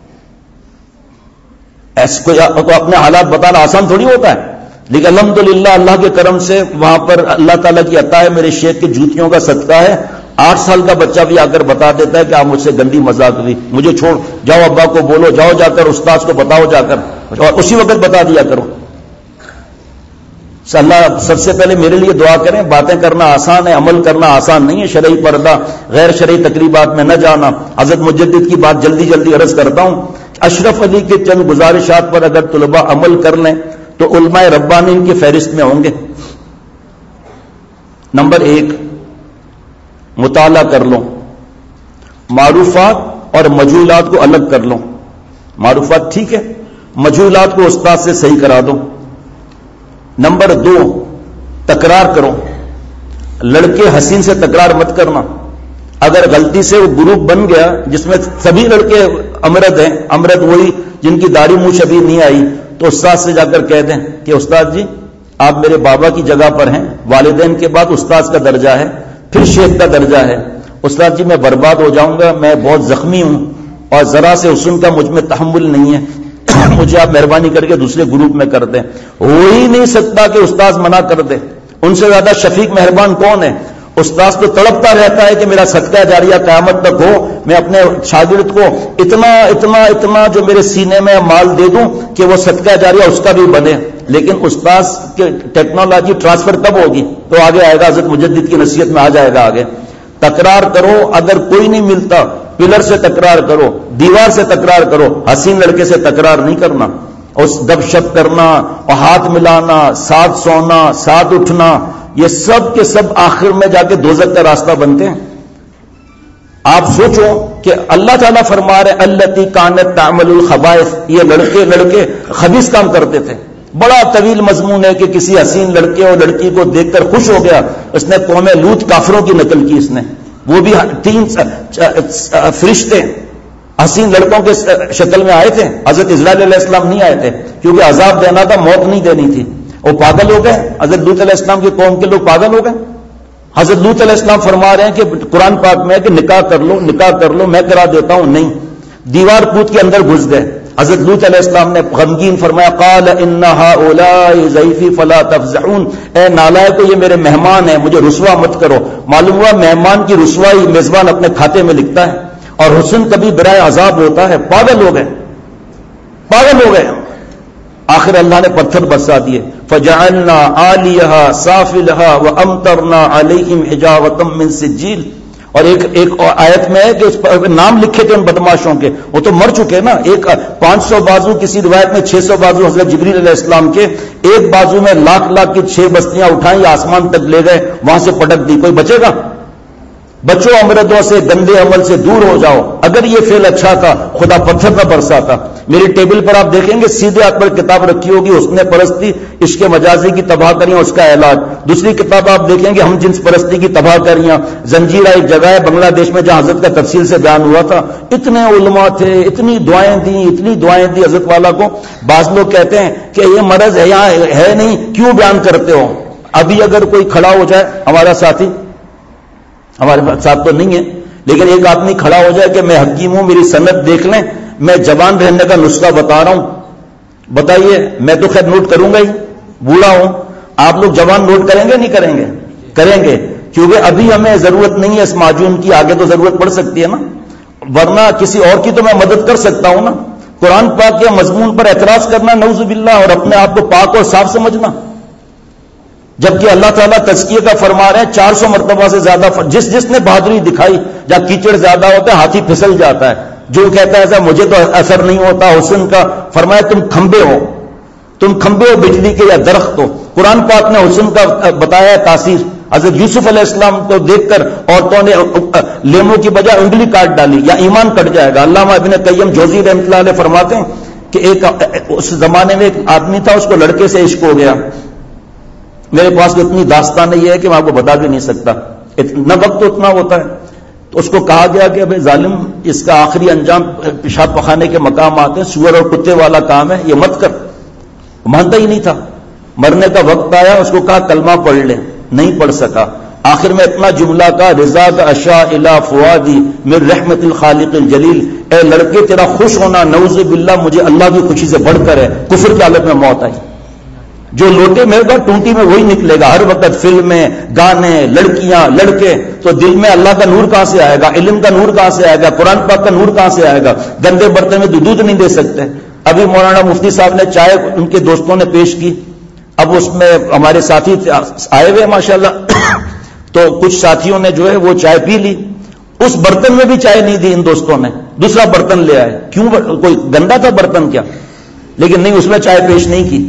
ایسے کوئی تو اپنے حالات بتانا آسان تھوڑی ہوتا ہے. لیکن الحمدللہ اللہ کے کرم سے وہاں پر اللہ تعالیٰ کی عطا ہے، میرے شیخ کی جوتیوں کا صدقہ ہے. 8 سال کا بچہ بھی آ کر بتا دیتا ہے کہ آپ مجھ سے گندی مذاق ہوئی، مجھے چھوڑ جاؤ، ابا کو بولو، جاؤ جا کر استاذ کو بتاؤ جا کر، اور اسی وقت بتا دیا کرو. اللہ سب سے پہلے میرے لیے دعا کریں. باتیں کرنا آسان ہے، عمل کرنا آسان نہیں ہے. شرعی پردہ، غیر شرعی تقریبات میں نہ جانا. حضرت مجدد کی بات جلدی جلدی عرض کرتا ہوں. اشرف علی کے چند گزارشات پر اگر طلباء عمل کر لیں تو علماء ربانین کی فہرست میں ہوں گے. نمبر 1، مطالعہ کر لو، معروفات اور مجہولات کو الگ کر لو. معروفات ٹھیک ہے، مجہولات کو استاد سے صحیح کرا دو. نمبر 2، تکرار کرو. لڑکے حسین سے تکرار مت کرنا. اگر غلطی سے وہ گروپ بن گیا جس میں سبھی لڑکے امرد ہیں، امرد وہی جن کی داڑھی منہ شبیہ نہیں آئی، تو استاد سے جا کر کہہ دیں کہ استاد جی آپ میرے بابا کی جگہ پر ہیں، والدین کے بعد استاد کا درجہ ہے، پھر شیخ کا درجہ ہے. استاد جی میں برباد ہو جاؤں گا، میں بہت زخمی ہوں اور ذرا سے حسن کا مجھ میں تحمل نہیں ہے، مجھے آپ مہربانی کر کے دوسرے گروپ میں کر دیں. ہو ہی نہیں سکتا کہ استاد منع کر دے. ان سے زیادہ شفیق مہربان کون ہے؟ استاد تو تڑپتا رہتا ہے کہ میرا صدقہ جاریہ قیامت تک ہو، میں اپنے شاگرد کو اتنا اتنا اتنا جو میرے سینے میں مال دے دوں کہ وہ صدقہ جاریہ اس کا بھی بنے. لیکن استاد کے ٹیکنالوجی ٹرانسفر کب ہوگی؟ تو آگے آئے گا، حضرت مجدد کی نصیحت میں آ جائے گا آگے. تکرار کرو. اگر کوئی نہیں ملتا پلر سے تکرار کرو، دیوار سے تکرار کرو. حسین لڑکے سے تکرار نہیں کرنا. اس گپ شپ کرنا اور ہاتھ ملانا، ساتھ سونا، ساتھ اٹھنا، یہ سب کے سب آخر میں جا کے دوزخ کا راستہ بنتے ہیں. آپ سوچو کہ اللہ تعالیٰ فرما رہے التی کانت تعمل الخبائث، یہ لڑکے خبیث کام کرتے تھے. بڑا طویل مضمون ہے کہ کسی حسین لڑکے اور لڑکی کو دیکھ کر خوش ہو گیا. اس نے قوم لوط کافروں کی نقل کی. اس نے وہ بھی 3 فرشتے حسین لڑکوں کے شکل میں آئے تھے. حضرت اسرائیل علیہ السلام نہیں آئے تھے کیونکہ عذاب دینا تھا، موت نہیں دینی تھی. وہ پاگل ہو گئے. حضرت لوط علیہ السلام کی قوم کے لوگ پاگل ہو گئے. حضرت لوط علیہ السلام فرما رہے ہیں کہ قرآن پاک میں ہے کہ نکاح کر لو، میں کرا دیتا ہوں. نہیں، دیوار کود کے اندر گھس گئے. حضرت لوط علیہ السلام نے غمگین فرمایا قال ان هؤلاء ضیفی فلا تفزعون، اے نالائکو یہ میرے مہمان ہیں، مجھے رسوا مت کرو. معلوم ہوا مہمان کی رسوائی میزبان اپنے کھاتے میں لکھتا ہے، اور حسن کبھی برائے عذاب ہوتا ہے. پاگل ہو گئے. آخر اللہ نے پتھر برسا دیے. فجعلنا عالیہا سافلہا وامطرنا علیہم حجارۃ من سجیل. اور ایک آیت میں ہے کہ اس پر نام لکھے تھے ان بدماشوں کے، وہ تو مر چکے نا. ایک 500 بازو، کسی روایت میں 600 بازو حضرت جبریل علیہ السلام کے، ایک بازو میں لاکھ کی 6 بستیاں اٹھائیں یا آسمان تک لے گئے، وہاں سے پٹک دی. کوئی بچے گا؟ بچوں امردوں سے، گندے عمل سے دور ہو جاؤ. اگر یہ فعل اچھا تھا خدا پتھر نہ برساتا. میری ٹیبل پر آپ دیکھیں گے سیدھے ہاتھ پر کتاب رکھی ہوگی حسن پرستی، عشق مجازی کی تباہ کریاں، اس کا علاج. دوسری کتاب آپ دیکھیں گے ہم جنس پرستی کی تباہ کریاں. زنجیرہ ایک جگہ ہے بنگلہ دیش میں جہاں حضرت کا تفصیل سے بیان ہوا تھا. اتنے علماء تھے، اتنی دعائیں دی حضرت والا کو. بعض لوگ کہتے ہیں کہ یہ مرض ہے یہاں ہے نہیں، کیوں بیان کرتے ہو؟ ابھی اگر کوئی کھڑا ہو جائے، ہمارا ساتھی، ہمارے ساتھ تو نہیں ہے لیکن ایک آدمی کھڑا ہو جائے کہ میں حکیم ہوں، میری سند دیکھ لیں، میں جوان رہنے کا نسخہ بتا رہا ہوں، بتائیے. میں تو خیر نوٹ کروں گا ہی، بوڑھا ہوں. آپ لوگ جوان نوٹ کریں گے نہیں کریں گے؟ کریں گے، کیونکہ ابھی ہمیں ضرورت نہیں ہے اس معجون کی، آگے تو ضرورت پڑ سکتی ہے نا. ورنہ کسی اور کی تو میں مدد کر سکتا ہوں نا. قرآن پاک کے مضمون پر اعتراض کرنا نعوذ باللہ، اور اپنے آپ کو پاک اور صاف سمجھنا، جبکہ اللہ تعالیٰ تزکیے کا فرما رہے ہیں 400 مرتبہ سے زیادہ. جس نے بہادری دکھائی، جہاں کیچڑ زیادہ ہوتا ہے ہاتھی پھسل جاتا ہے. جو کہتا ہے ایسا مجھے تو اثر نہیں ہوتا حسن کا، فرمایا تم کھمبے ہو بجلی کے یا درخت ہو. قرآن پاک نے حسن کا بتایا تاثیر. حضرت یوسف علیہ السلام کو دیکھ کر عورتوں نے لیموں کی بجائے انگلی کاٹ ڈالی، یا ایمان کٹ جائے گا۔ علامہ ابن قیم جوزی رحمۃ اللہ علیہ فرماتے ہیں کہ اس زمانے میں ایک آدمی تھا، اس کو لڑکے سے عشق ہو گیا۔ میرے پاس تو اتنی داستان نہیں ہے کہ میں آپ کو بتا بھی نہیں سکتا، اتنا وقت تو اتنا ہوتا ہے۔ تو اس کو کہا گیا کہ ابھی ظالم، اس کا آخری انجام پیشاب پخانے کے مقام آتے ہیں، سور اور کتے والا کام ہے، یہ مت کر۔ مانتا ہی نہیں تھا۔ مرنے کا وقت آیا، اس کو کہا کلمہ پڑھ لے، نہیں پڑھ سکا۔ آخر میں اتنا جملہ کا رضا کا اشا الا فوادی من رحمت الخالق الجلیل، اے لڑکے تیرا خوش ہونا نعوذ باللہ مجھے اللہ کی خوشی سے بڑھ کر ہے۔ کفر کی حالت میں موت آئی۔ جو لوٹے میرے گا ٹونٹی میں وہی نکلے گا، ہر وقت فلمیں، گانے، لڑکیاں، لڑکے، تو دل میں اللہ کا نور کہاں سے آئے گا؟ علم کا نور کہاں سے آئے گا؟ قرآن پاک کا نور کہاں سے آئے گا؟ گندے برتن میں دودھ نہیں دے سکتے۔ ابھی مولانا مفتی صاحب نے چائے ان کے دوستوں نے پیش کی، اب اس میں ہمارے ساتھی آئے ہوئے ماشاءاللہ، تو کچھ ساتھیوں نے جو ہے وہ چائے پی لی، اس برتن میں بھی چائے نہیں دی ان دوستوں نے، دوسرا برتن لے آئے۔ کیوں؟ کوئی گندا تھا برتن کیا؟ لیکن نہیں، اس میں چائے پیش نہیں کی۔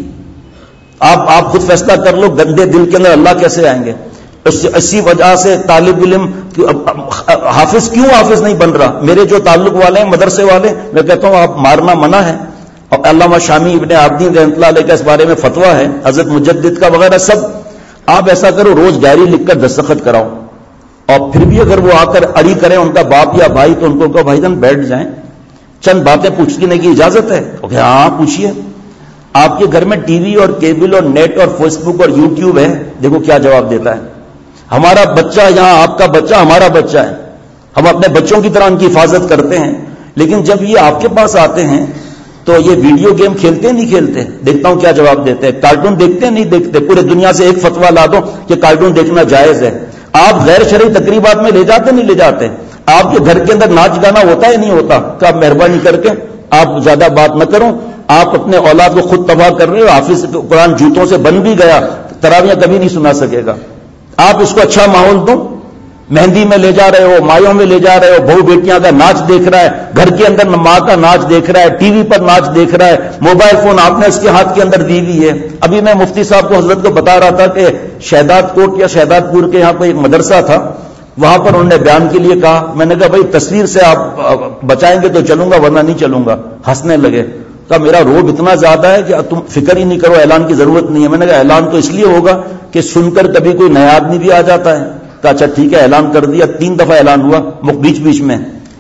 آپ خود فیصلہ کر لو، گندے دل کے اندر اللہ کیسے آئیں گے؟ اسی وجہ سے طالب علم حافظ کیوں حافظ نہیں بن رہا؟ میرے جو تعلق والے ہیں مدرسے والے، میں کہتا ہوں آپ مارنا منع ہے، اور علامہ شامی ابن عابدین رحمۃ اللہ علیہ کا اس بارے میں فتویٰ ہے، حضرت مجدد کا وغیرہ سب۔ آپ ایسا کرو، روز ڈائری لکھ کر دستخط کراؤ، اور پھر بھی اگر وہ آ کر اڑی کریں ان کا باپ یا بھائی، تو ان کو کہو بھائی جان بیٹھ جائیں، چند باتیں پوچھنے کی اجازت ہے؟ اوکے ہاں پوچھیے۔ آپ کے گھر میں ٹی وی اور کیبل اور نیٹ اور فیس بک اور یوٹیوب ہے، دیکھو کیا جواب دیتا ہے۔ ہمارا بچہ یہاں، آپ کا بچہ ہمارا بچہ ہے، ہم اپنے بچوں کی طرح ان کی حفاظت کرتے ہیں، لیکن جب یہ آپ کے پاس آتے ہیں تو یہ ویڈیو گیم کھیلتے نہیں کھیلتے؟ دیکھتا ہوں کیا جواب دیتے ہیں۔ کارٹون دیکھتے نہیں دیکھتے؟ پورے دنیا سے ایک فتویٰ لا دو کہ کارٹون دیکھنا جائز ہے۔ آپ غیر شرعی تقریبات میں لے جاتے نہیں لے جاتے؟ آپ کے گھر کے اندر ناچ گانا ہوتا ہے نہیں ہوتا؟ کہ آپ مہربانی کر کے آپ زیادہ بات نہ کرو، آپ اپنے اولاد کو خود تباہ کر رہے ہو۔ حافظ قرآن جوتوں سے بن بھی گیا، تراویح کبھی نہیں سنا سکے گا۔ آپ اس کو اچھا ماحول دو، مہندی میں لے جا رہے ہو، مایوں میں لے جا رہے ہو، بہو بیٹیاں کا ناچ دیکھ رہا ہے، گھر کے اندر ماں کا ناچ دیکھ رہا ہے، ٹی وی پر ناچ دیکھ رہا ہے، موبائل فون آپ نے اس کے ہاتھ کے اندر دی ہوئی ہے۔ ابھی میں مفتی صاحب کو حضرت کو بتا رہا تھا کہ شہداد کوٹ یا شہداد پور کے یہاں پہ ایک مدرسہ تھا، وہاں پر انہوں نے بیان کے لیے کہا، میں نے کہا بھائی تصویر سے آپ بچائیں گے تو چلوں گا ورنہ نہیں چلوں گا۔ ہنسنے لگے، کہا میرا روب اتنا زیادہ ہے کہ تم فکر ہی نہیں کرو، اعلان کی ضرورت نہیں ہے۔ میں نے کہا اعلان تو اس لیے ہوگا کہ سن کر کبھی کوئی نیا آدمی بھی آ جاتا ہے۔ کہا اچھا ٹھیک ہے، اعلان کر دیا، 3 دفعہ اعلان ہوا بیچ بیچ میں۔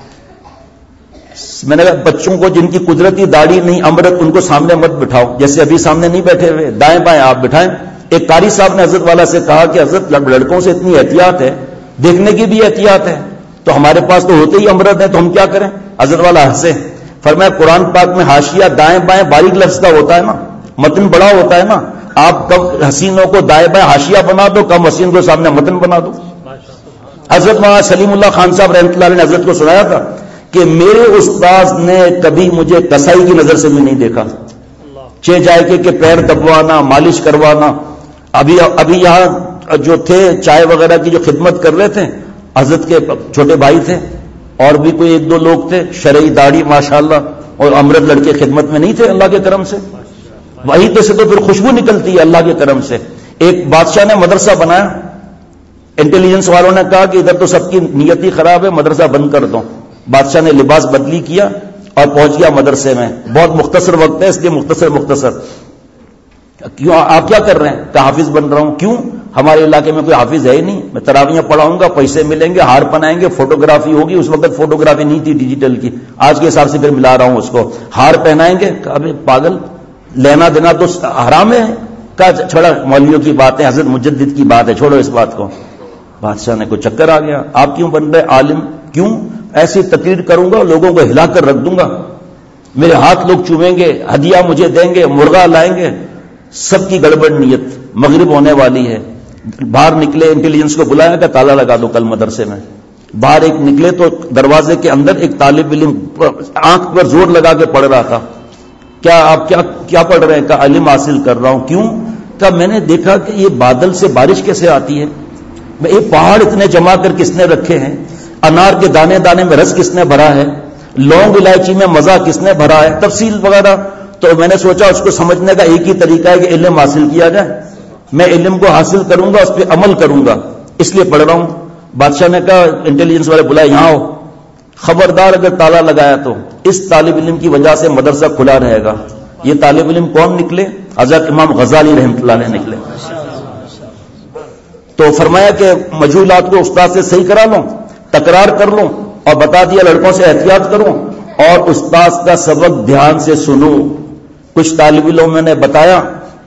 میں نے کہا بچوں کو جن کی قدرتی داڑھی نہیں امرت، ان کو سامنے مت بٹھاؤ، جیسے ابھی سامنے نہیں بیٹھے ہوئے، دائیں بائیں آپ بٹھائیں۔ ایک قاری صاحب نے حضرت والا سے کہا کہ حضرت لڑکوں سے اتنی احتیاط ہے، دیکھنے کی بھی احتیاط ہے، تو ہمارے پاس تو ہوتے ہی امرت ہیں، تو ہم کیا کریں؟ حضرت والا ہنسے، فرمایا قرآن پاک میں حاشیہ دائیں بائیں باریک لفظ کا ہوتا ہے نا، متن بڑا ہوتا ہے نا، آپ کم حسینوں کو دائیں بائیں حاشیہ بنا دو، کم حسین کو سامنے متن بنا دو۔ حضرت مولانا سلیم اللہ خان صاحب رحمۃ اللہ علیہ نے حضرت کو سنایا تھا کہ میرے استاذ نے کبھی مجھے کسائی کی نظر سے بھی نہیں دیکھا، چہ جائے کہ پیر دبوانا، مالش کروانا۔ ابھی یہاں جو تھے چائے وغیرہ کی جو خدمت کر رہے تھے، حضرت کے چھوٹے بھائی تھے اور بھی کوئی 1-2 لوگ تھے، شرعی داڑھی ماشاءاللہ اور امرد لڑکے خدمت میں نہیں تھے، اللہ کے کرم سے۔ وہی تو سے تو پھر خوشبو نکلتی ہے اللہ کے کرم سے۔ ایک بادشاہ نے مدرسہ بنایا، انٹیلیجنس والوں نے کہا کہ ادھر تو سب کی نیت ہی خراب ہے، مدرسہ بند کر دو۔ بادشاہ نے لباس بدلی کیا اور پہنچ گیا مدرسے میں۔ بہت مختصر وقت ہے اس لیے مختصر۔ کیوں آپ کیا کر رہے ہیں؟ کہ حافظ بن رہا ہوں۔ کیوں؟ ہمارے علاقے میں کوئی حافظ ہے ہی نہیں، میں تراویح پڑھاؤں گا، پیسے ملیں گے، ہار پہنائیں گے، فوٹوگرافی ہوگی۔ اس وقت فوٹوگرافی نہیں تھی ڈیجیٹل کی، آج کے حساب سے پھر ملا رہا ہوں اس کو، ہار پہنائیں گے۔ ابھی پاگل، لینا دینا تو حرام ہے۔ کہا چھوڑا، مولویوں کی بات ہے، حضرت مجدد کی بات ہے، چھوڑو اس بات کو۔ بادشاہ نے کوئی چکر آ گیا، آپ کیوں بن رہے عالم؟ کیوں؟ ایسی تقریر کروں گا لوگوں کو ہلا کر رکھ دوں گا، میرے ہاتھ لوگ چومیں گے، ہدیہ مجھے دیں گے، مرغا لائیں گے۔ سب کی گڑبڑ نیت، مغرب ہونے والی ہے۔ باہر نکلے، انٹیلیجنس کو بلایا کہ تالا لگا دو کل مدرسے میں۔ باہر ایک نکلے تو دروازے کے اندر ایک طالب علم آنکھ پر زور لگا کے پڑھ رہا تھا۔ کیا آپ کیا پڑھ رہے ہیں؟ کہ علم حاصل کر رہا ہوں۔ کیوں؟ کہ میں نے دیکھا کہ یہ بادل سے بارش کیسے آتی ہے، میں یہ پہاڑ اتنے جمع کر کس نے رکھے ہیں، انار کے دانے دانے میں رس کس نے بھرا ہے، لونگ الائچی میں مزہ کس نے بھرا ہے، تفصیل وغیرہ۔ تو میں نے سوچا اس کو سمجھنے کا ایک ہی طریقہ ہے کہ علم حاصل کیا جائے، میں علم کو حاصل کروں گا، اس پہ عمل کروں گا۔ اس لیے پڑھ رہا ہوں. بادشاہ نے کہا انٹیلیجنس والے بلائے یہاں آؤ, خبردار اگر تالا لگایا تو اس طالب علم کی وجہ سے مدرسہ کھلا رہے گا. یہ طالب علم کون نکلے؟ حضرت امام غزالی رحمۃ اللہ علیہ نکلے. تو فرمایا کہ مجہولات کو استاد سے صحیح کرا لوں, تکرار کر لوں, اور بتا دیا لڑکوں سے احتیاط کروں, اور استاد کا سبق دھیان سے سنوں. کچھ طالب علموں نے بتایا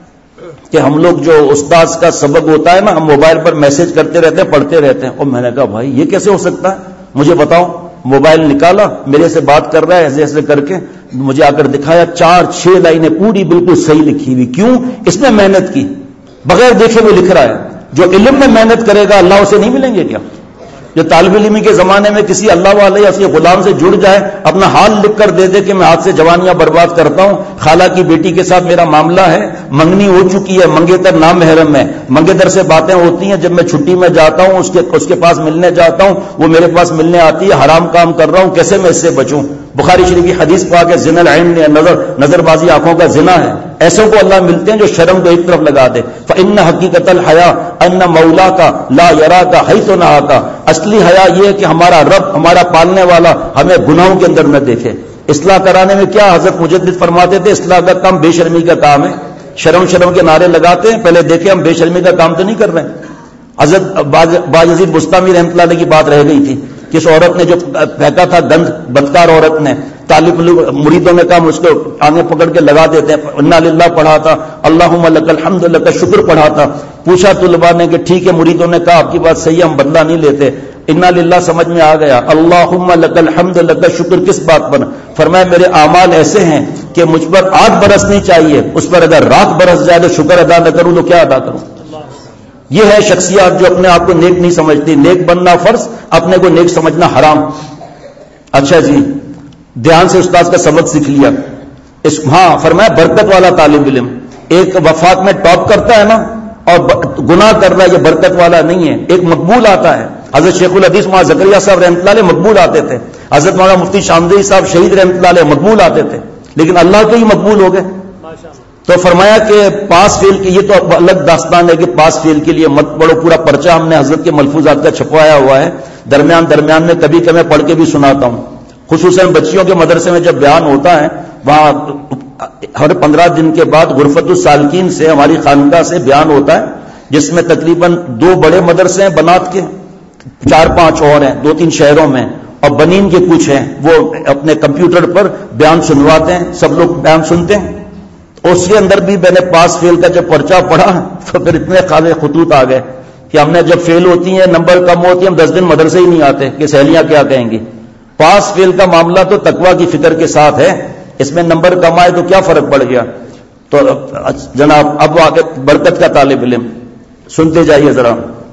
کہ ہم لوگ جو استاد کا سبق ہوتا ہے نا, ہم موبائل پر میسج کرتے رہتے ہیں, پڑھتے رہتے ہیں. اور میں نے کہا بھائی یہ کیسے ہو سکتا ہے, مجھے بتاؤ. موبائل نکالا, میرے سے بات کر رہا ہے ایسے ایسے کر کے, مجھے آ کر دکھایا 4-6 لائنیں پوری بالکل صحیح لکھی ہوئی. کیوں؟ اس نے محنت کی, بغیر دیکھے وہ لکھ رہا ہے. جو علم میں محنت کرے گا اللہ اسے نہیں ملیں گے کیا؟ جو طالب علمی کے زمانے میں کسی اللہ والے یا اس کے غلام سے جڑ جائے, اپنا حال لکھ کر دے دے کہ میں ہاتھ سے جوانیاں برباد کرتا ہوں, خالہ کی بیٹی کے ساتھ میرا معاملہ ہے, منگنی ہو چکی ہے, منگیتر نامحرم ہے, منگیتر سے باتیں ہوتی ہیں, جب میں چھٹی میں جاتا ہوں اس کے پاس ملنے جاتا ہوں, وہ میرے پاس ملنے آتی ہے, حرام کام کر رہا ہوں, کیسے میں اس سے بچوں؟ بخاری شریف کی حدیث پاک ہے زنا العین, نظر بازی آنکھوں کا زنا ہے. ایسوں کو اللہ ملتے ہیں جو شرم کو ایک طرف لگا دے. فإن حقیقت الحیا ان مولا کا لا یرا کا حیث نہا کا. اصلی حیا یہ ہے کہ ہمارا رب, ہمارا پالنے والا ہمیں گناہوں کے اندر نہ دیکھے. اصلاح کرانے میں کیا حضرت مجدد فرماتے تھے, اصلاح کا کام بے شرمی کا کام ہے. شرم کے نعرے لگاتے ہیں, پہلے دیکھیں ہم بے شرمی کا کام تو نہیں کر رہے ہیں. حضرت باجزید بستامی رحمۃ اللہ علیہ کی بات رہ گئی تھی کہ اس عورت نے جو پھینکا تھا گند, بدکار عورت نے, طالب مریدوں نے کہا اس کو آگے پکڑ کے لگا دیتے ہیں. انا للہ پڑھا تھا, اللہم لک الحمد لک شکر پڑھا تھا. پوچھا طلباء نے کہ ٹھیک ہے, مریدوں نے کہا آپ کی بات صحیح ہے, ہم بدلہ نہیں لیتے. انا للہ سمجھ میں آ گیا, اللہم لک الحمد لک شکر کس بات پر؟ فرمایا میرے اعمال ایسے ہیں کہ مجھ پر 8 برس نہیں چاہیے, اس پر اگر رات برس جائے تو شکر ادا نہ کروں تو کیا ادا کروں؟ یہ ہے شخصیات جو اپنے آپ کو نیک نہیں سمجھتی. نیک بننا فرض, اپنے کو نیک سمجھنا حرام. اچھا جی, دھیان سے استاد کا سبق سیکھ لیا. ہاں فرمایا برکت والا طالب علم ایک وفات میں ٹاپ کرتا ہے نا اور گناہ کر رہا ہے, یہ برکت والا نہیں ہے. ایک مقبول آتا ہے. حضرت شیخ الحدیث مولانا زکریا صاحب رحمۃ اللہ علیہ مقبول آتے تھے. حضرت مولانا مفتی شامدی صاحب شہید رحمۃ اللہ علیہ مقبول آتے تھے, لیکن اللہ کے ہی مقبول ہو گئے. تو فرمایا کہ پاس فیل کی, یہ تو الگ داستان ہے کہ پاس فیل کے لیے مت پڑھو, پورا پرچہ ہم نے حضرت کے ملفوظات کا چھپوایا ہوا ہے. درمیان میں کبھی کبھی پڑھ کے بھی سناتا ہوں. خصوصاً بچیوں کے مدرسے میں جب بیان ہوتا ہے, وہاں ہر 15 دن کے بعد غرفت السالکین سے, ہماری خانقاہ سے بیان ہوتا ہے, جس میں تقریباً 2 بڑے مدرسے ہیں بنات کے, 4-5 اور ہیں 2-3 شہروں میں, اور بنین کے کچھ ہیں. وہ اپنے کمپیوٹر پر بیان سنواتے ہیں, سب لوگ بیان سنتے ہیں. اس کے اندر بھی میں نے پاس فیل کا جب پرچہ پڑھا تو پھر اتنے خالے خطوط آ گئے کہ ہم نے جب فیل ہوتی ہیں, نمبر کم ہوتی ہیں, ہم 10 دن مدرسے ہی نہیں آتے کہ سہیلیاں کیا کہیں گی. پاس فیل کا معاملہ تو تقویٰ کی فکر کے ساتھ ہے. اس میں نمبر کم آئے تو کیا فرق پڑ گیا. تو جناب اب آگے برکت کا طالب علم سنتے جائیے ذرا.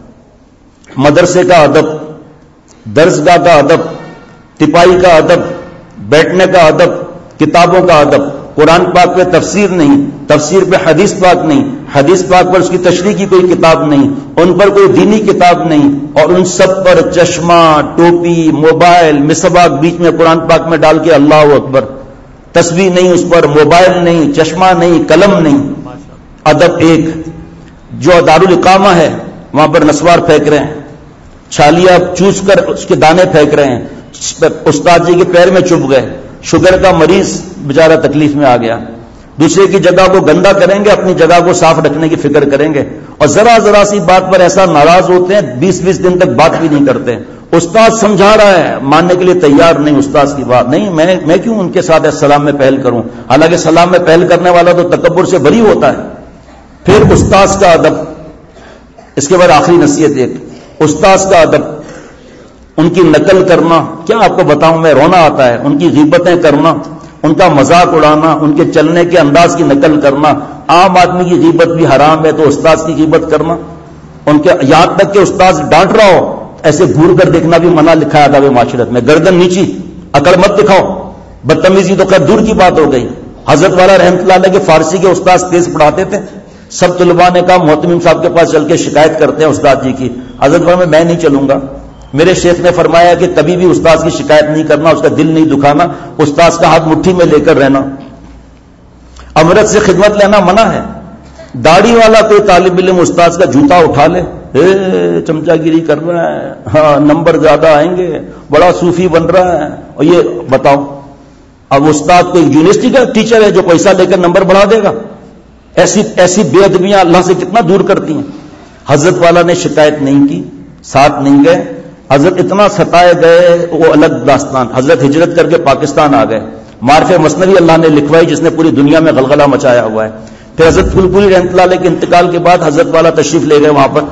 مدرسے کا ادب, درسگاہ کا ادب, تپائی کا ادب, بیٹھنے کا ادب, کتابوں کا ادب. قرآن پاک پہ تفسیر نہیں, تفسیر پہ حدیث پاک نہیں, حدیث پاک پر اس کی تشریح کی کوئی کتاب نہیں, ان پر کوئی دینی کتاب نہیں, اور ان سب پر چشمہ, ٹوپی, موبائل, مسواک بیچ میں قرآن پاک میں ڈال کے اللہ اکبر. تسبیح نہیں اس پر, موبائل نہیں, چشمہ نہیں, قلم نہیں. ادب ایک. جو دارالاقامہ ہے وہاں پر نسوار پھینک رہے ہیں, چھالیاں چوس کر اس کے دانے پھینک رہے ہیں, استاد جی کے پیر میں چپ گئے. شوگر کا مریض بیچارہ تکلیف میں آ گیا. دوسرے کی جگہ کو گندا کریں گے, اپنی جگہ کو صاف رکھنے کی فکر کریں گے, اور ذرا سی بات پر ایسا ناراض ہوتے ہیں 20 دن تک بات بھی نہیں کرتے. استاد سمجھا رہا ہے, ماننے کے لیے تیار نہیں, استاد کی بات نہیں, میں کیوں ان کے ساتھ سلام میں پہل کروں. حالانکہ سلام میں پہل کرنے والا تو تکبر سے بری ہوتا ہے. پھر استاد کا ادب. اس کے بعد آخری نصیحت ایک, استاد کا ادب. ان کی نقل کرنا, کیا آپ کو بتاؤں میں, رونا آتا ہے. ان کی غیبتیں کرنا, ان کا مذاق اڑانا, ان کے چلنے کے انداز کی نقل کرنا. عام آدمی کی غیبت بھی حرام ہے, تو استاد کی غیبت کرنا. ان کے یہاں تک کہ استاد ڈانٹ رہا ہو, ایسے گھور کر دیکھنا بھی منع لکھا ہے آداب معاشرت میں. گردن نیچی, عقل مت دکھاؤ. بدتمیزی تو خیر دور کی بات ہو گئی. حضرت والا رحمۃ اللہ علیہ کے فارسی کے استاد تیز پڑھاتے تھے. سب طلباء نے کہا محتمم صاحب کے پاس چل کے شکایت کرتے ہیں استاد جی کی. حضرت فرمایا میں نہیں چلوں گا. میرے شیخ نے فرمایا کہ کبھی بھی استاد کی شکایت نہیں کرنا, اس کا دل نہیں دکھانا, استاد کا ہاتھ مٹھی میں لے کر رہنا. امرت سے خدمت لینا منع ہے. داڑھی والا کوئی طالب علم استاد کا جوتا اٹھا لے, چمچا گیری کر رہا ہے، ہاں نمبر زیادہ آئیں گے، بڑا صوفی بن رہا ہے. اور یہ بتاؤ اب استاد کوئی یونیورسٹی کا ٹیچر ہے جو پیسہ لے کر نمبر بڑھا دے گا؟ ایسی بے ادبیاں اللہ سے کتنا دور کرتی ہیں. حضرت والا نے شکایت نہیں کی، ساتھ نہیں گئے. حضرت اتنا ستائے گئے وہ الگ داستان. حضرت ہجرت کر کے پاکستان آ گئے. معرفہ مثنوی اللہ نے لکھوائی جس نے پوری دنیا میں غلغلہ مچایا ہوا ہے. پھر حضرت پھول پوری رحمۃ اللہ علیہ کے انتقال کے بعد حضرت والا تشریف لے گئے وہاں پر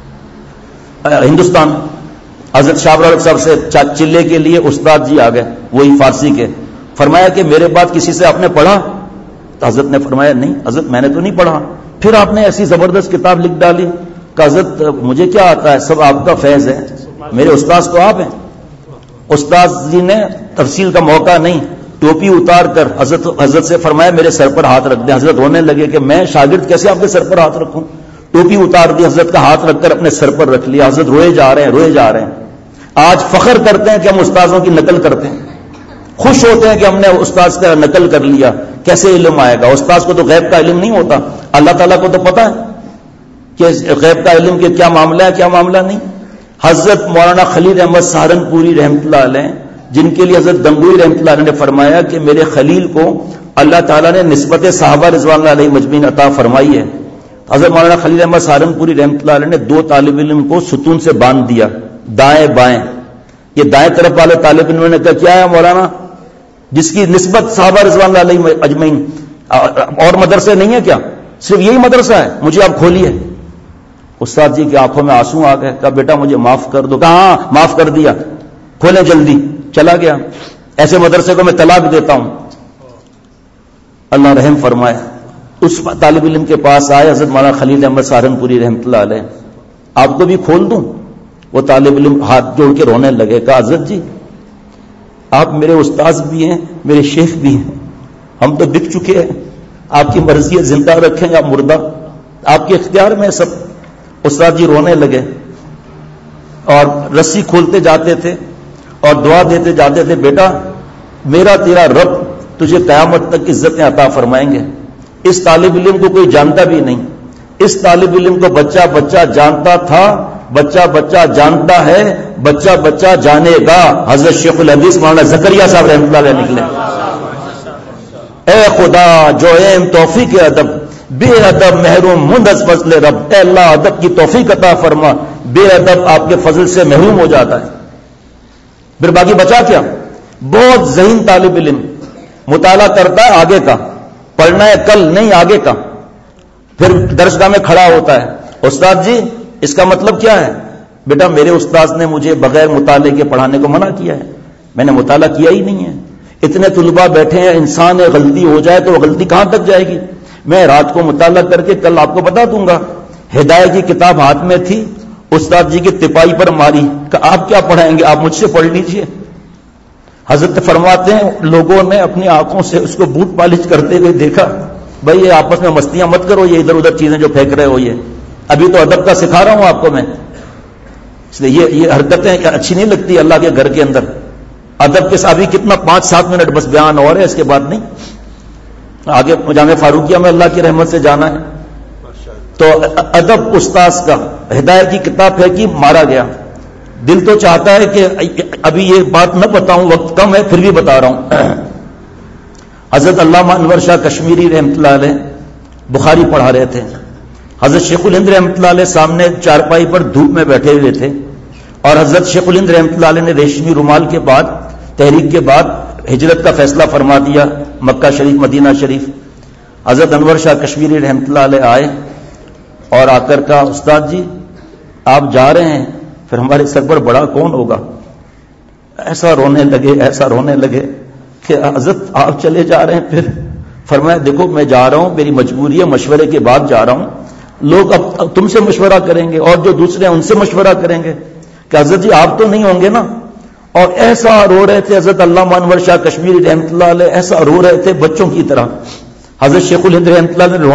ہندوستان. حضرت شاہ ابرار صاحب سے چلے کے لیے استاد جی آ گئے، وہی فارسی کے. فرمایا کہ میرے بعد کسی سے آپ نے پڑھا؟ تو حضرت نے فرمایا نہیں حضرت میں نے تو نہیں پڑھا. پھر آپ نے ایسی زبردست کتاب لکھ ڈالی کہ حضرت مجھے کیا آتا ہے، سب آپ کا فیض ہے، میرے استاذ تو آپ ہیں. استاد جی نے تفصیل کا موقع نہیں، ٹوپی اتار کر حضرت سے فرمایا میرے سر پر ہاتھ رکھ دیں. حضرت رونے لگے کہ میں شاگرد کیسے آپ کے سر پر ہاتھ رکھوں. ٹوپی اتار دی، حضرت کا ہاتھ رکھ کر اپنے سر پر رکھ لیا. حضرت روئے جا رہے ہیں. آج فخر کرتے ہیں کہ ہم استاذوں کی نقل کرتے ہیں، خوش ہوتے ہیں کہ ہم نے استاذ کا نقل کر لیا. کیسے علم آئے گا؟ استاذ کو تو غیب کا علم نہیں ہوتا، اللہ تعالیٰ کو تو پتا ہے کہ غیب کا علم کے کیا معاملہ ہے کیا معاملہ نہیں. حضرت مولانا خلیل احمد سہارنپوری رحمۃ اللہ علیہ، جن کے لیے حضرت گنگوئی رحمۃ اللہ علیہ نے فرمایا کہ میرے خلیل کو اللہ تعالیٰ نے نسبت صحابہ رضوان اللہ علیہ مجمعین عطا فرمائی ہے. حضرت مولانا خلیل احمد سہارنپوری رحمۃ اللہ علیہ نے 2 طالب علم کو ستون سے باندھ دیا، دائیں بائیں. یہ دائیں طرف والے طالب علموں نے کہا کیا ہے مولانا، جس کی نسبت صحابہ رضوان اللہ علیہ اجمعین، اور مدرسے نہیں ہے کیا؟ صرف یہی مدرسہ ہے، مجھے آپ کھولیے. استاد جی کی آنکھوں میں آنسو آ گئے. کہا بیٹا مجھے معاف کر دو. کہا ہاں معاف کر دیا، کھولیں جلدی. چلا گیا. ایسے مدرسے کو میں طلاق دیتا ہوں. اللہ رحم فرمائے. اس طالب علم کے پاس آئے حضرت مولانا خلیل احمد سہارنپوری رحمۃ اللہ علیہ، آپ کو بھی کھول دوں؟ وہ طالب علم ہاتھ جوڑ کے رونے لگے. کہا حضرت جی آپ میرے استاذ بھی ہیں، میرے شیخ بھی ہیں، ہم تو بک چکے ہیں، آپ کی مرضی ہے زندہ رکھیں یا مردہ، آپ کے اختیار میں سب. استاد جی رونے لگے اور رسی کھولتے جاتے تھے اور دعا دیتے جاتے تھے، بیٹا میرا تیرا رب تجھے قیامت تک عزتیں عطا فرمائیں گے. اس طالب علم کو کوئی جانتا بھی نہیں، اس طالب علم کو بچہ بچہ جانتا تھا، بچہ بچہ جانتا ہے، بچہ بچہ جانے گا. حضرت شیخ الحدیث مولانا زکریا صاحب رحمۃ اللہ علیہ نکلے. اے خدا جو ایم توفیق ادب، بے ادب محروم مندز فضل رب. اے اللہ ادب کی توفیق عطا فرما، بے ادب آپ کے فضل سے محروم ہو جاتا ہے. پھر باقی بچا کیا؟ بہت ذہین طالب علم، مطالعہ کرتا ہے آگے کا، پڑھنا ہے کل نہیں آگے کا. پھر درسگاہ میں کھڑا ہوتا ہے، استاد جی اس کا مطلب کیا ہے؟ بیٹا میرے استاذ نے مجھے بغیر مطالعے کے پڑھانے کو منع کیا ہے، میں نے مطالعہ کیا ہی نہیں ہے. اتنے طلباء بیٹھے ہیں، انسان غلطی ہو جائے تو وہ غلطی کہاں تک جائے گی؟ میں رات کو مطالعہ کر کے کل آپ کو بتا دوں گا. ہدایت کی کتاب ہاتھ میں تھی، استاد جی کی تپائی پر ماری کہ آپ کیا پڑھائیں گے، آپ مجھ سے پڑھ لیجئے. حضرت فرماتے ہیں لوگوں نے اپنی آنکھوں سے اس کو بوٹ پالش کرتے ہوئے دیکھا. بھائی یہ آپس میں مستیاں مت کرو، یہ ادھر ادھر چیزیں جو پھینک رہے ہو، یہ ابھی تو ادب کا سکھا رہا ہوں آپ کو میں، اس لیے یہ حرکتیں اچھی نہیں لگتی اللہ کے گھر کے اندر. ادب کے ابھی کتنا 5-7 منٹ بس بیان ہو رہے ہیں، اس کے بعد نہیں. آگے جامع فاروقیہ میں اللہ کی رحمت سے جانا ہے. تو ادب استاذ کا، ہدایت کی کتاب پھینکی، مارا گیا. دل تو چاہتا ہے کہ ابھی یہ بات نہ بتاؤں، وقت کم ہے، پھر بھی بتا رہا ہوں. حضرت علامہ انور شاہ کشمیری رحمۃ اللہ علیہ بخاری پڑھا رہے تھے. حضرت شیخ الہند رحمۃ اللہ علیہ سامنے چارپائی پر دھوپ میں بیٹھے ہوئے تھے، اور حضرت شیخ الہند رحمۃ اللہ علیہ نے ریشمی رومال کے بعد، تحریک کے بعد ہجرت کا فیصلہ فرما دیا مکہ شریف مدینہ شریف. حضرت انور شاہ کشمیری رحمۃ اللہ علیہ آئے اور آ کر کہا استاد جی آپ جا رہے ہیں، پھر ہمارے سر پر بڑا کون ہوگا؟ ایسا رونے لگے کہ حضرت آپ چلے جا رہے ہیں. پھر فرمایا دیکھو میں جا رہا ہوں، میری مجبوری ہے، مشورے کے بعد جا رہا ہوں. لوگ اب تم سے مشورہ کریں گے اور جو دوسرے ہیں ان سے مشورہ کریں گے کہ حضرت جی آپ تو نہیں ہوں گے نا. اور ایسا رو رہے تھے حضرت علامہ انور شاہ کشمیری رحمۃ اللہ علیہ، ایسا رو رہے تھے بچوں کی طرح. حضرت شیخ الہند رحمۃ اللہ نے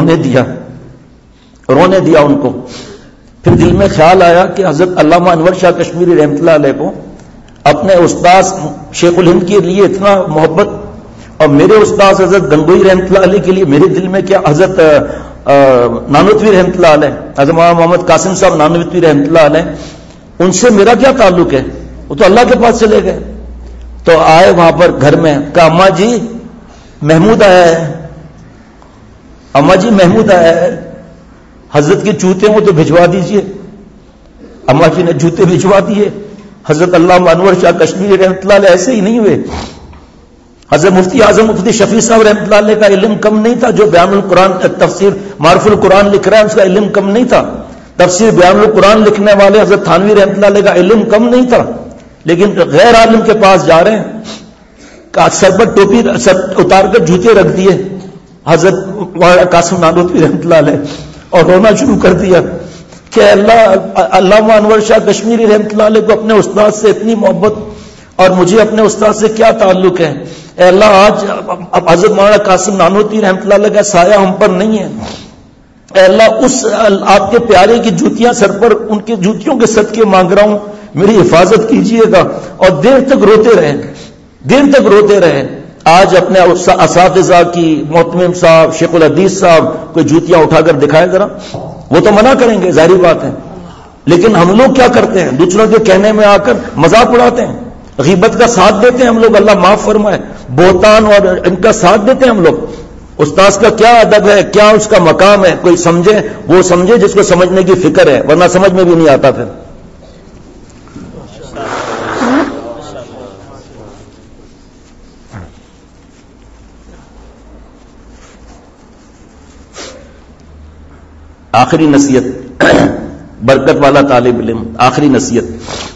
رونے دیا ان کو. پھر دل میں خیال آیا کہ حضرت علامہ انور شاہ کشمیری رحمۃ اللہ علیہ کو اپنے استاذ شیخ الہند کے لیے اتنا محبت، اور میرے استاذ حضرت گنگوئی رحمۃ اللہ علیہ کے لیے میرے دل میں کیا، حضرت نانوتوی رحمۃ اللہ علیہ، حضرت مولانا محمد قاسم صاحب نانوتوی رحمۃ اللہ علیہ، ان سے میرا کیا تعلق ہے؟ وہ تو اللہ کے پاس چلے گئے. تو آئے وہاں پر گھر میں، کہا اماں جی محمود آیا ہے، اماں جی محمود آیا ہے، حضرت کے جوتے ہوں تو بھجوا دیجئے. اماں جی نے جوتے بھجوا دیے. حضرت علامہ انور شاہ کشمیری رحمۃ اللہ علیہ ایسے ہی نہیں ہوئے. حضرت مفتی اعظم مفتی شفیع صاحب رحمۃ اللہ علیہ کا علم کم نہیں تھا. جو بیان القرآن تفسیر معرف القرآن لکھ رہا ہے اس کا علم کم نہیں تھا. تفسیر بیان القرآن لکھنے والے حضرت تھانوی رحمۃ اللہ علیہ کا علم کم نہیں تھا. لیکن غیر عالم کے پاس جا رہے ہیں، سر پر ٹوپی اتار کر جوتے رکھ دیے حضرت قاسم نانوتوی رحمۃ اللہ علیہ، اور رونا شروع کر دیا کہ اللہ علامہ انور شاہ کشمیری رحمۃ اللہ علیہ کو اپنے استاد سے اتنی محبت اور مجھے اپنے استاد سے کیا تعلق ہے. اے اللہ آج حضرت مولانا قاسم نانوتوی رحمۃ اللہ علیہ کا سایہ ہم پر نہیں ہے. اے اللہ اس آپ کے پیارے کی جوتیاں سر پر، ان کی جوتیوں کے صدقے مانگ رہا ہوں، میری حفاظت کیجیے گا. اور دیر تک روتے رہے، دیر تک روتے رہے. آج اپنے اساتذہ کی، محتمم صاحب، شیخ الحدیث صاحب کوئی جوتیاں اٹھا کر دکھائے ذرا، وہ تو منع کریں گے، ظاہری بات ہے. لیکن ہم لوگ کیا کرتے ہیں؟ دوسروں کے کہنے میں آ کر مذاق اڑاتے ہیں، غیبت کا ساتھ دیتے ہیں ہم لوگ، اللہ معاف فرمائے، بہتان اور ان کا ساتھ دیتے ہیں ہم لوگ. استاذ کا کیا ادب ہے، کیا اس کا مقام ہے، کوئی سمجھے وہ سمجھے جس کو سمجھنے کی فکر ہے، ورنہ سمجھ میں بھی نہیں آتا. پھر آخری نصیحت، برکت والا طالب علم، آخری نصیحت،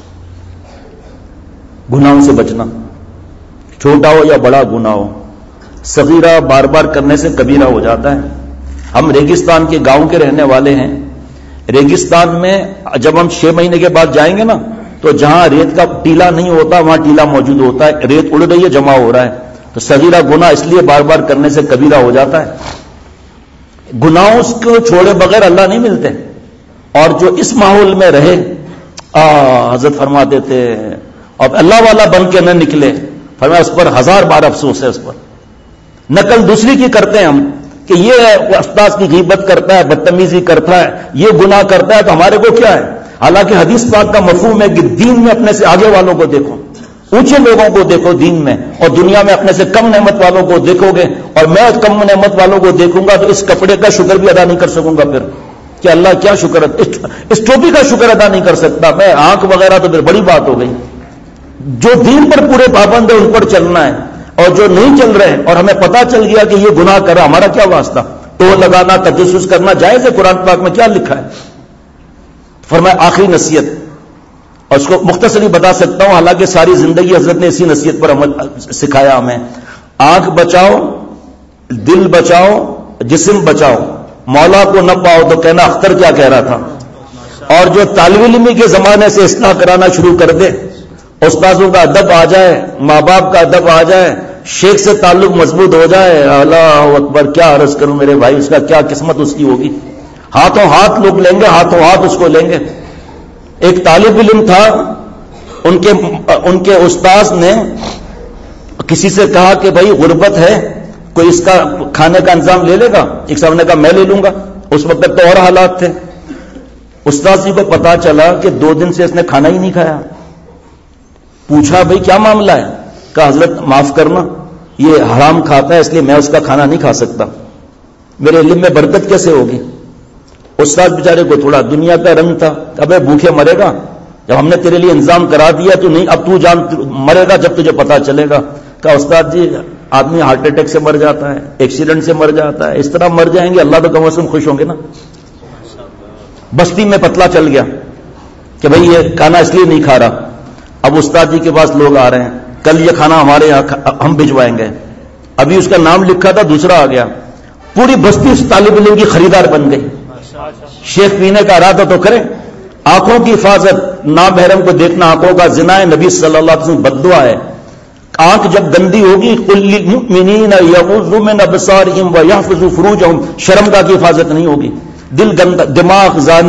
گناہوں سے بچنا، چھوٹا ہو یا بڑا گناہ ہو. صغیرہ بار بار کرنے سے کبیرہ ہو جاتا ہے. ہم ریگستان کے گاؤں کے رہنے والے ہیں. ریگستان میں جب ہم 6 مہینے کے بعد جائیں گے نا تو جہاں ریت کا ٹیلا نہیں ہوتا وہاں ٹیلا موجود ہوتا ہے، ریت اڑ رہی ہے، جمع ہو رہا ہے. تو صغیرہ گناہ اس لیے بار بار کرنے سے کبیرہ ہو جاتا ہے. گناہوں کو چھوڑے بغیر اللہ نہیں ملتے. اور جو اس ماحول میں رہے، حضرت فرماتے تھے اب اللہ والا بن کے نہ نکلے، فرمایا اس پر 1000 بار افسوس ہے. اس پر نقل دوسری کی کرتے ہیں ہم کہ یہ استاذ کی غیبت کرتا ہے، بدتمیزی کرتا ہے، یہ گناہ کرتا ہے، تو ہمارے کو کیا ہے؟ حالانکہ حدیث پاک کا مفہوم ہے کہ دین میں اپنے سے آگے والوں کو دیکھو، اونچے لوگوں کو دیکھو دین میں، اور دنیا میں اپنے سے کم نعمت والوں کو دیکھو گے، اور میں کم نعمت والوں کو دیکھوں گا تو اس کپڑے کا شکر بھی ادا نہیں کر سکوں گا. پھر کہ اللہ کیا شکر، اس ٹوپی کا شکر ادا نہیں کر سکتا میں، آنکھ وغیرہ تو پھر بڑی بات ہو گئی. جو دین پر پورے پابند ہے ان پر چلنا ہے، اور جو نہیں چل رہے اور ہمیں پتا چل گیا کہ یہ گناہ کر رہا، ہمارا کیا واسطہ؟ ٹول لگانا، تجسس کرنا جائز ہے؟ قرآن پاک میں کیا لکھا ہے؟ فرمایا آخری نصیحت، اور اس کو مختصر ہی بتا سکتا ہوں، حالانکہ ساری زندگی حضرت نے اسی نصیحت پر عمل سکھایا ہمیں. آنکھ بچاؤ، دل بچاؤ، جسم بچاؤ. مولا کو نہ پاؤ تو کہنا اختر کیا کہہ رہا تھا. اور جو طالب علمی کے زمانے سے اصلاح کرانا شروع کر دے، استاذوں کا ادب آ جائے، ماں باپ کا ادب آ جائے، شیخ سے تعلق مضبوط ہو جائے، اللہ اکبر، کیا عرض کروں میرے بھائی، اس کا کیا قسمت اس کی ہوگی. ہاتھوں ہاتھ لوگ لیں گے، ہاتھوں ہاتھ اس کو لیں گے. ایک طالب علم تھا، ان کے استاذ نے کسی سے کہا کہ بھائی غربت ہے، کوئی اس کا کھانے کا انتظام لے لے گا؟ ایک صاحب نے کہا میں لے لوں گا. اس وقت تو اور حالات تھے. استاذ جی کو پتا چلا کہ 2 دن سے اس نے کھانا ہی نہیں کھایا. پوچھا بھائی کیا معاملہ ہے؟ کہا حضرت معاف کرنا، یہ حرام کھاتا ہے اس لیے میں اس کا کھانا نہیں کھا سکتا. میرے علم میں برکت کیسے ہوگی؟ استاد بیچارے کو تھوڑا دنیا کا رنگ تھا. ابے بھوکے مرے گا، جب ہم نے تیرے لیے انتظام کرا دیا تو نہیں، اب تو جان مرے گا جب تجھے پتا چلے گا. کہا استاد جی آدمی ہارٹ اٹیک سے مر جاتا ہے، ایکسیڈنٹ سے مر جاتا ہے، اس طرح مر جائیں گے، اللہ تو کم از کم خوش ہوں گے نا. بستی میں پتلا چل گیا کہ بھئی یہ کھانا اس لیے نہیں کھا رہا. اب استاد جی کے پاس لوگ آ رہے ہیں، کل یہ کھانا ہمارے یہاں ہم بھجوائیں گے. ابھی اس کا نام لکھا تھا، دوسرا آ گیا. پوری بستی اس طالب علم کی خریدار بن گئی. شیخ پینے کا ارادہ تو کریں. آنکھوں کی حفاظت، نامحرم کو دیکھنا آنکھوں کا زنا ہے، نبی صلی اللہ علیہ وسلم بد دعا ہے. آنکھ جب گندی ہوگی، قل للمؤمنین یغضوا من ابصارہم ویحفظوا فروجہم، شرمگاہ کی حفاظت نہیں ہوگی. دل گندا، دماغ زانی،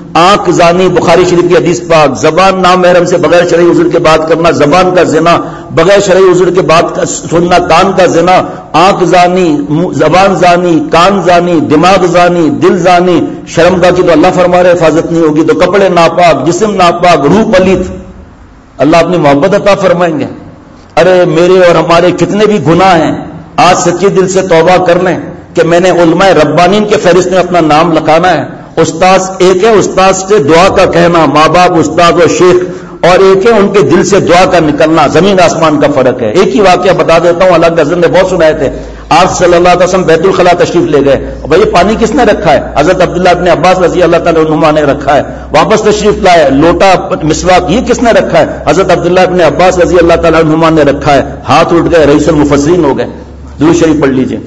آنکھ زانی بخاری شریف کی حدیث پاک، زبان نامحرم سے بغیر شرعی عذر کے بات کرنا زبان کا زنا، بغیر شرعی عذر کے بات سننا کان کا زنا، آنکھ زانی، زبان زانی، کان زانی، دماغ زانی، دل زانی، شرمگاہ کی تو اللہ فرما رہے حفاظت نہیں ہوگی، تو کپڑے ناپاک، جسم ناپاک، روح پلیت، اللہ اپنی محبت عطا فرمائیں گے۔ ارے میرے اور ہمارے کتنے بھی گناہ ہیں، آج سچے دل سے توبہ کر لیں کہ میں نے علماء ربانین کے فہرست میں اپنا نام لکھانا ہے۔ استاذ ایک ہے، استاذ سے دعا کا کہنا، ماں باپ، استاد و شیخ، اور ایک ہے ان کے دل سے دعا کا نکلنا، زمین آسمان کا فرق ہے۔ ایک ہی واقعہ بتا دیتا ہوں، اللہ کے حضرت نے بہت سنائے تھے۔ آپ صلی اللہ علیہ وسلم بیت الخلاء تشریف لے گئے، اور بھائی پانی کس نے رکھا ہے؟ حضرت عبداللہ ابن عباس رضی اللہ تعالیٰ عنہما نے رکھا ہے۔ واپس تشریف لائے، لوٹا مسواک یہ کس نے رکھا ہے؟ حضرت عبداللہ ابن عباس رضی اللہ تعالیٰ عنہما نے رکھا ہے۔ ہاتھ اٹھ گئے، رئیس المفسرین ہو گئے۔ درود شریف پڑھ لیجئے۔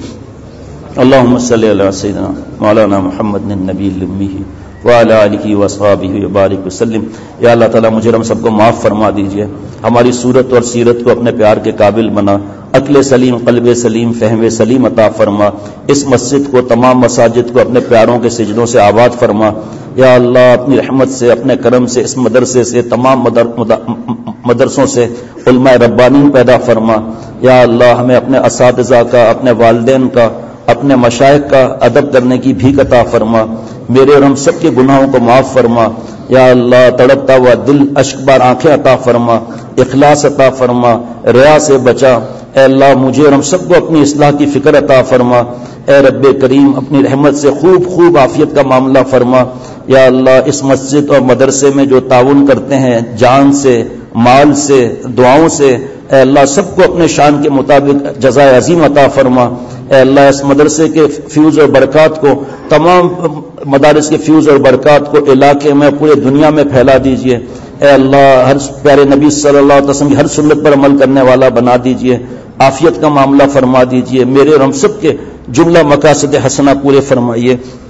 اللہم صلی علی سیدنا مولانا محمد النبی الامی وعلی آلہ واصحابہ وبارک وسلم۔ یا اللہ تعالیٰ مجھے ہم سب کو معاف فرما دیجئے، ہماری صورت اور سیرت کو اپنے پیار کے قابل بنا، عقل سلیم، قلب سلیم، فہم سلیم عطا فرما۔ اس مسجد کو، تمام مساجد کو اپنے پیاروں کے سجدوں سے آباد فرما۔ یا اللہ اپنی رحمت سے، اپنے کرم سے اس مدرسے سے، تمام مدرسوں سے علماء ربانین پیدا فرما۔ یا اللہ ہمیں اپنے اساتذہ کا، اپنے والدین کا، اپنے مشائخ کا ادب کرنے کی بھیک عطا فرما۔ میرے اور ہم سب کے گناہوں کو معاف فرما۔ یا اللہ تڑپتا ہوا دل، اشک بار آنکھیں عطا فرما، اخلاص عطا فرما، ریا سے بچا۔ اے اللہ مجھے اور ہم سب کو اپنی اصلاح کی فکر عطا فرما۔ اے رب کریم اپنی رحمت سے خوب خوب عافیت کا معاملہ فرما۔ یا اللہ اس مسجد اور مدرسے میں جو تعاون کرتے ہیں جان سے، مال سے، دعاؤں سے، اے اللہ سب کو اپنے شان کے مطابق جزائے عظیم عطا فرما۔ اے اللہ اس مدرسے کے فیوز اور برکات کو، تمام مدارس کے فیوز اور برکات کو علاقے میں، پورے دنیا میں پھیلا دیجئے۔ اے اللہ ہر پیارے نبی صلی اللہ علیہ وسلم کی ہر سنت پر عمل کرنے والا بنا دیجئے، عافیت کا معاملہ فرما دیجئے، میرے اور ہم سب کے جملہ مقاصد حسنہ پورے فرمائیے۔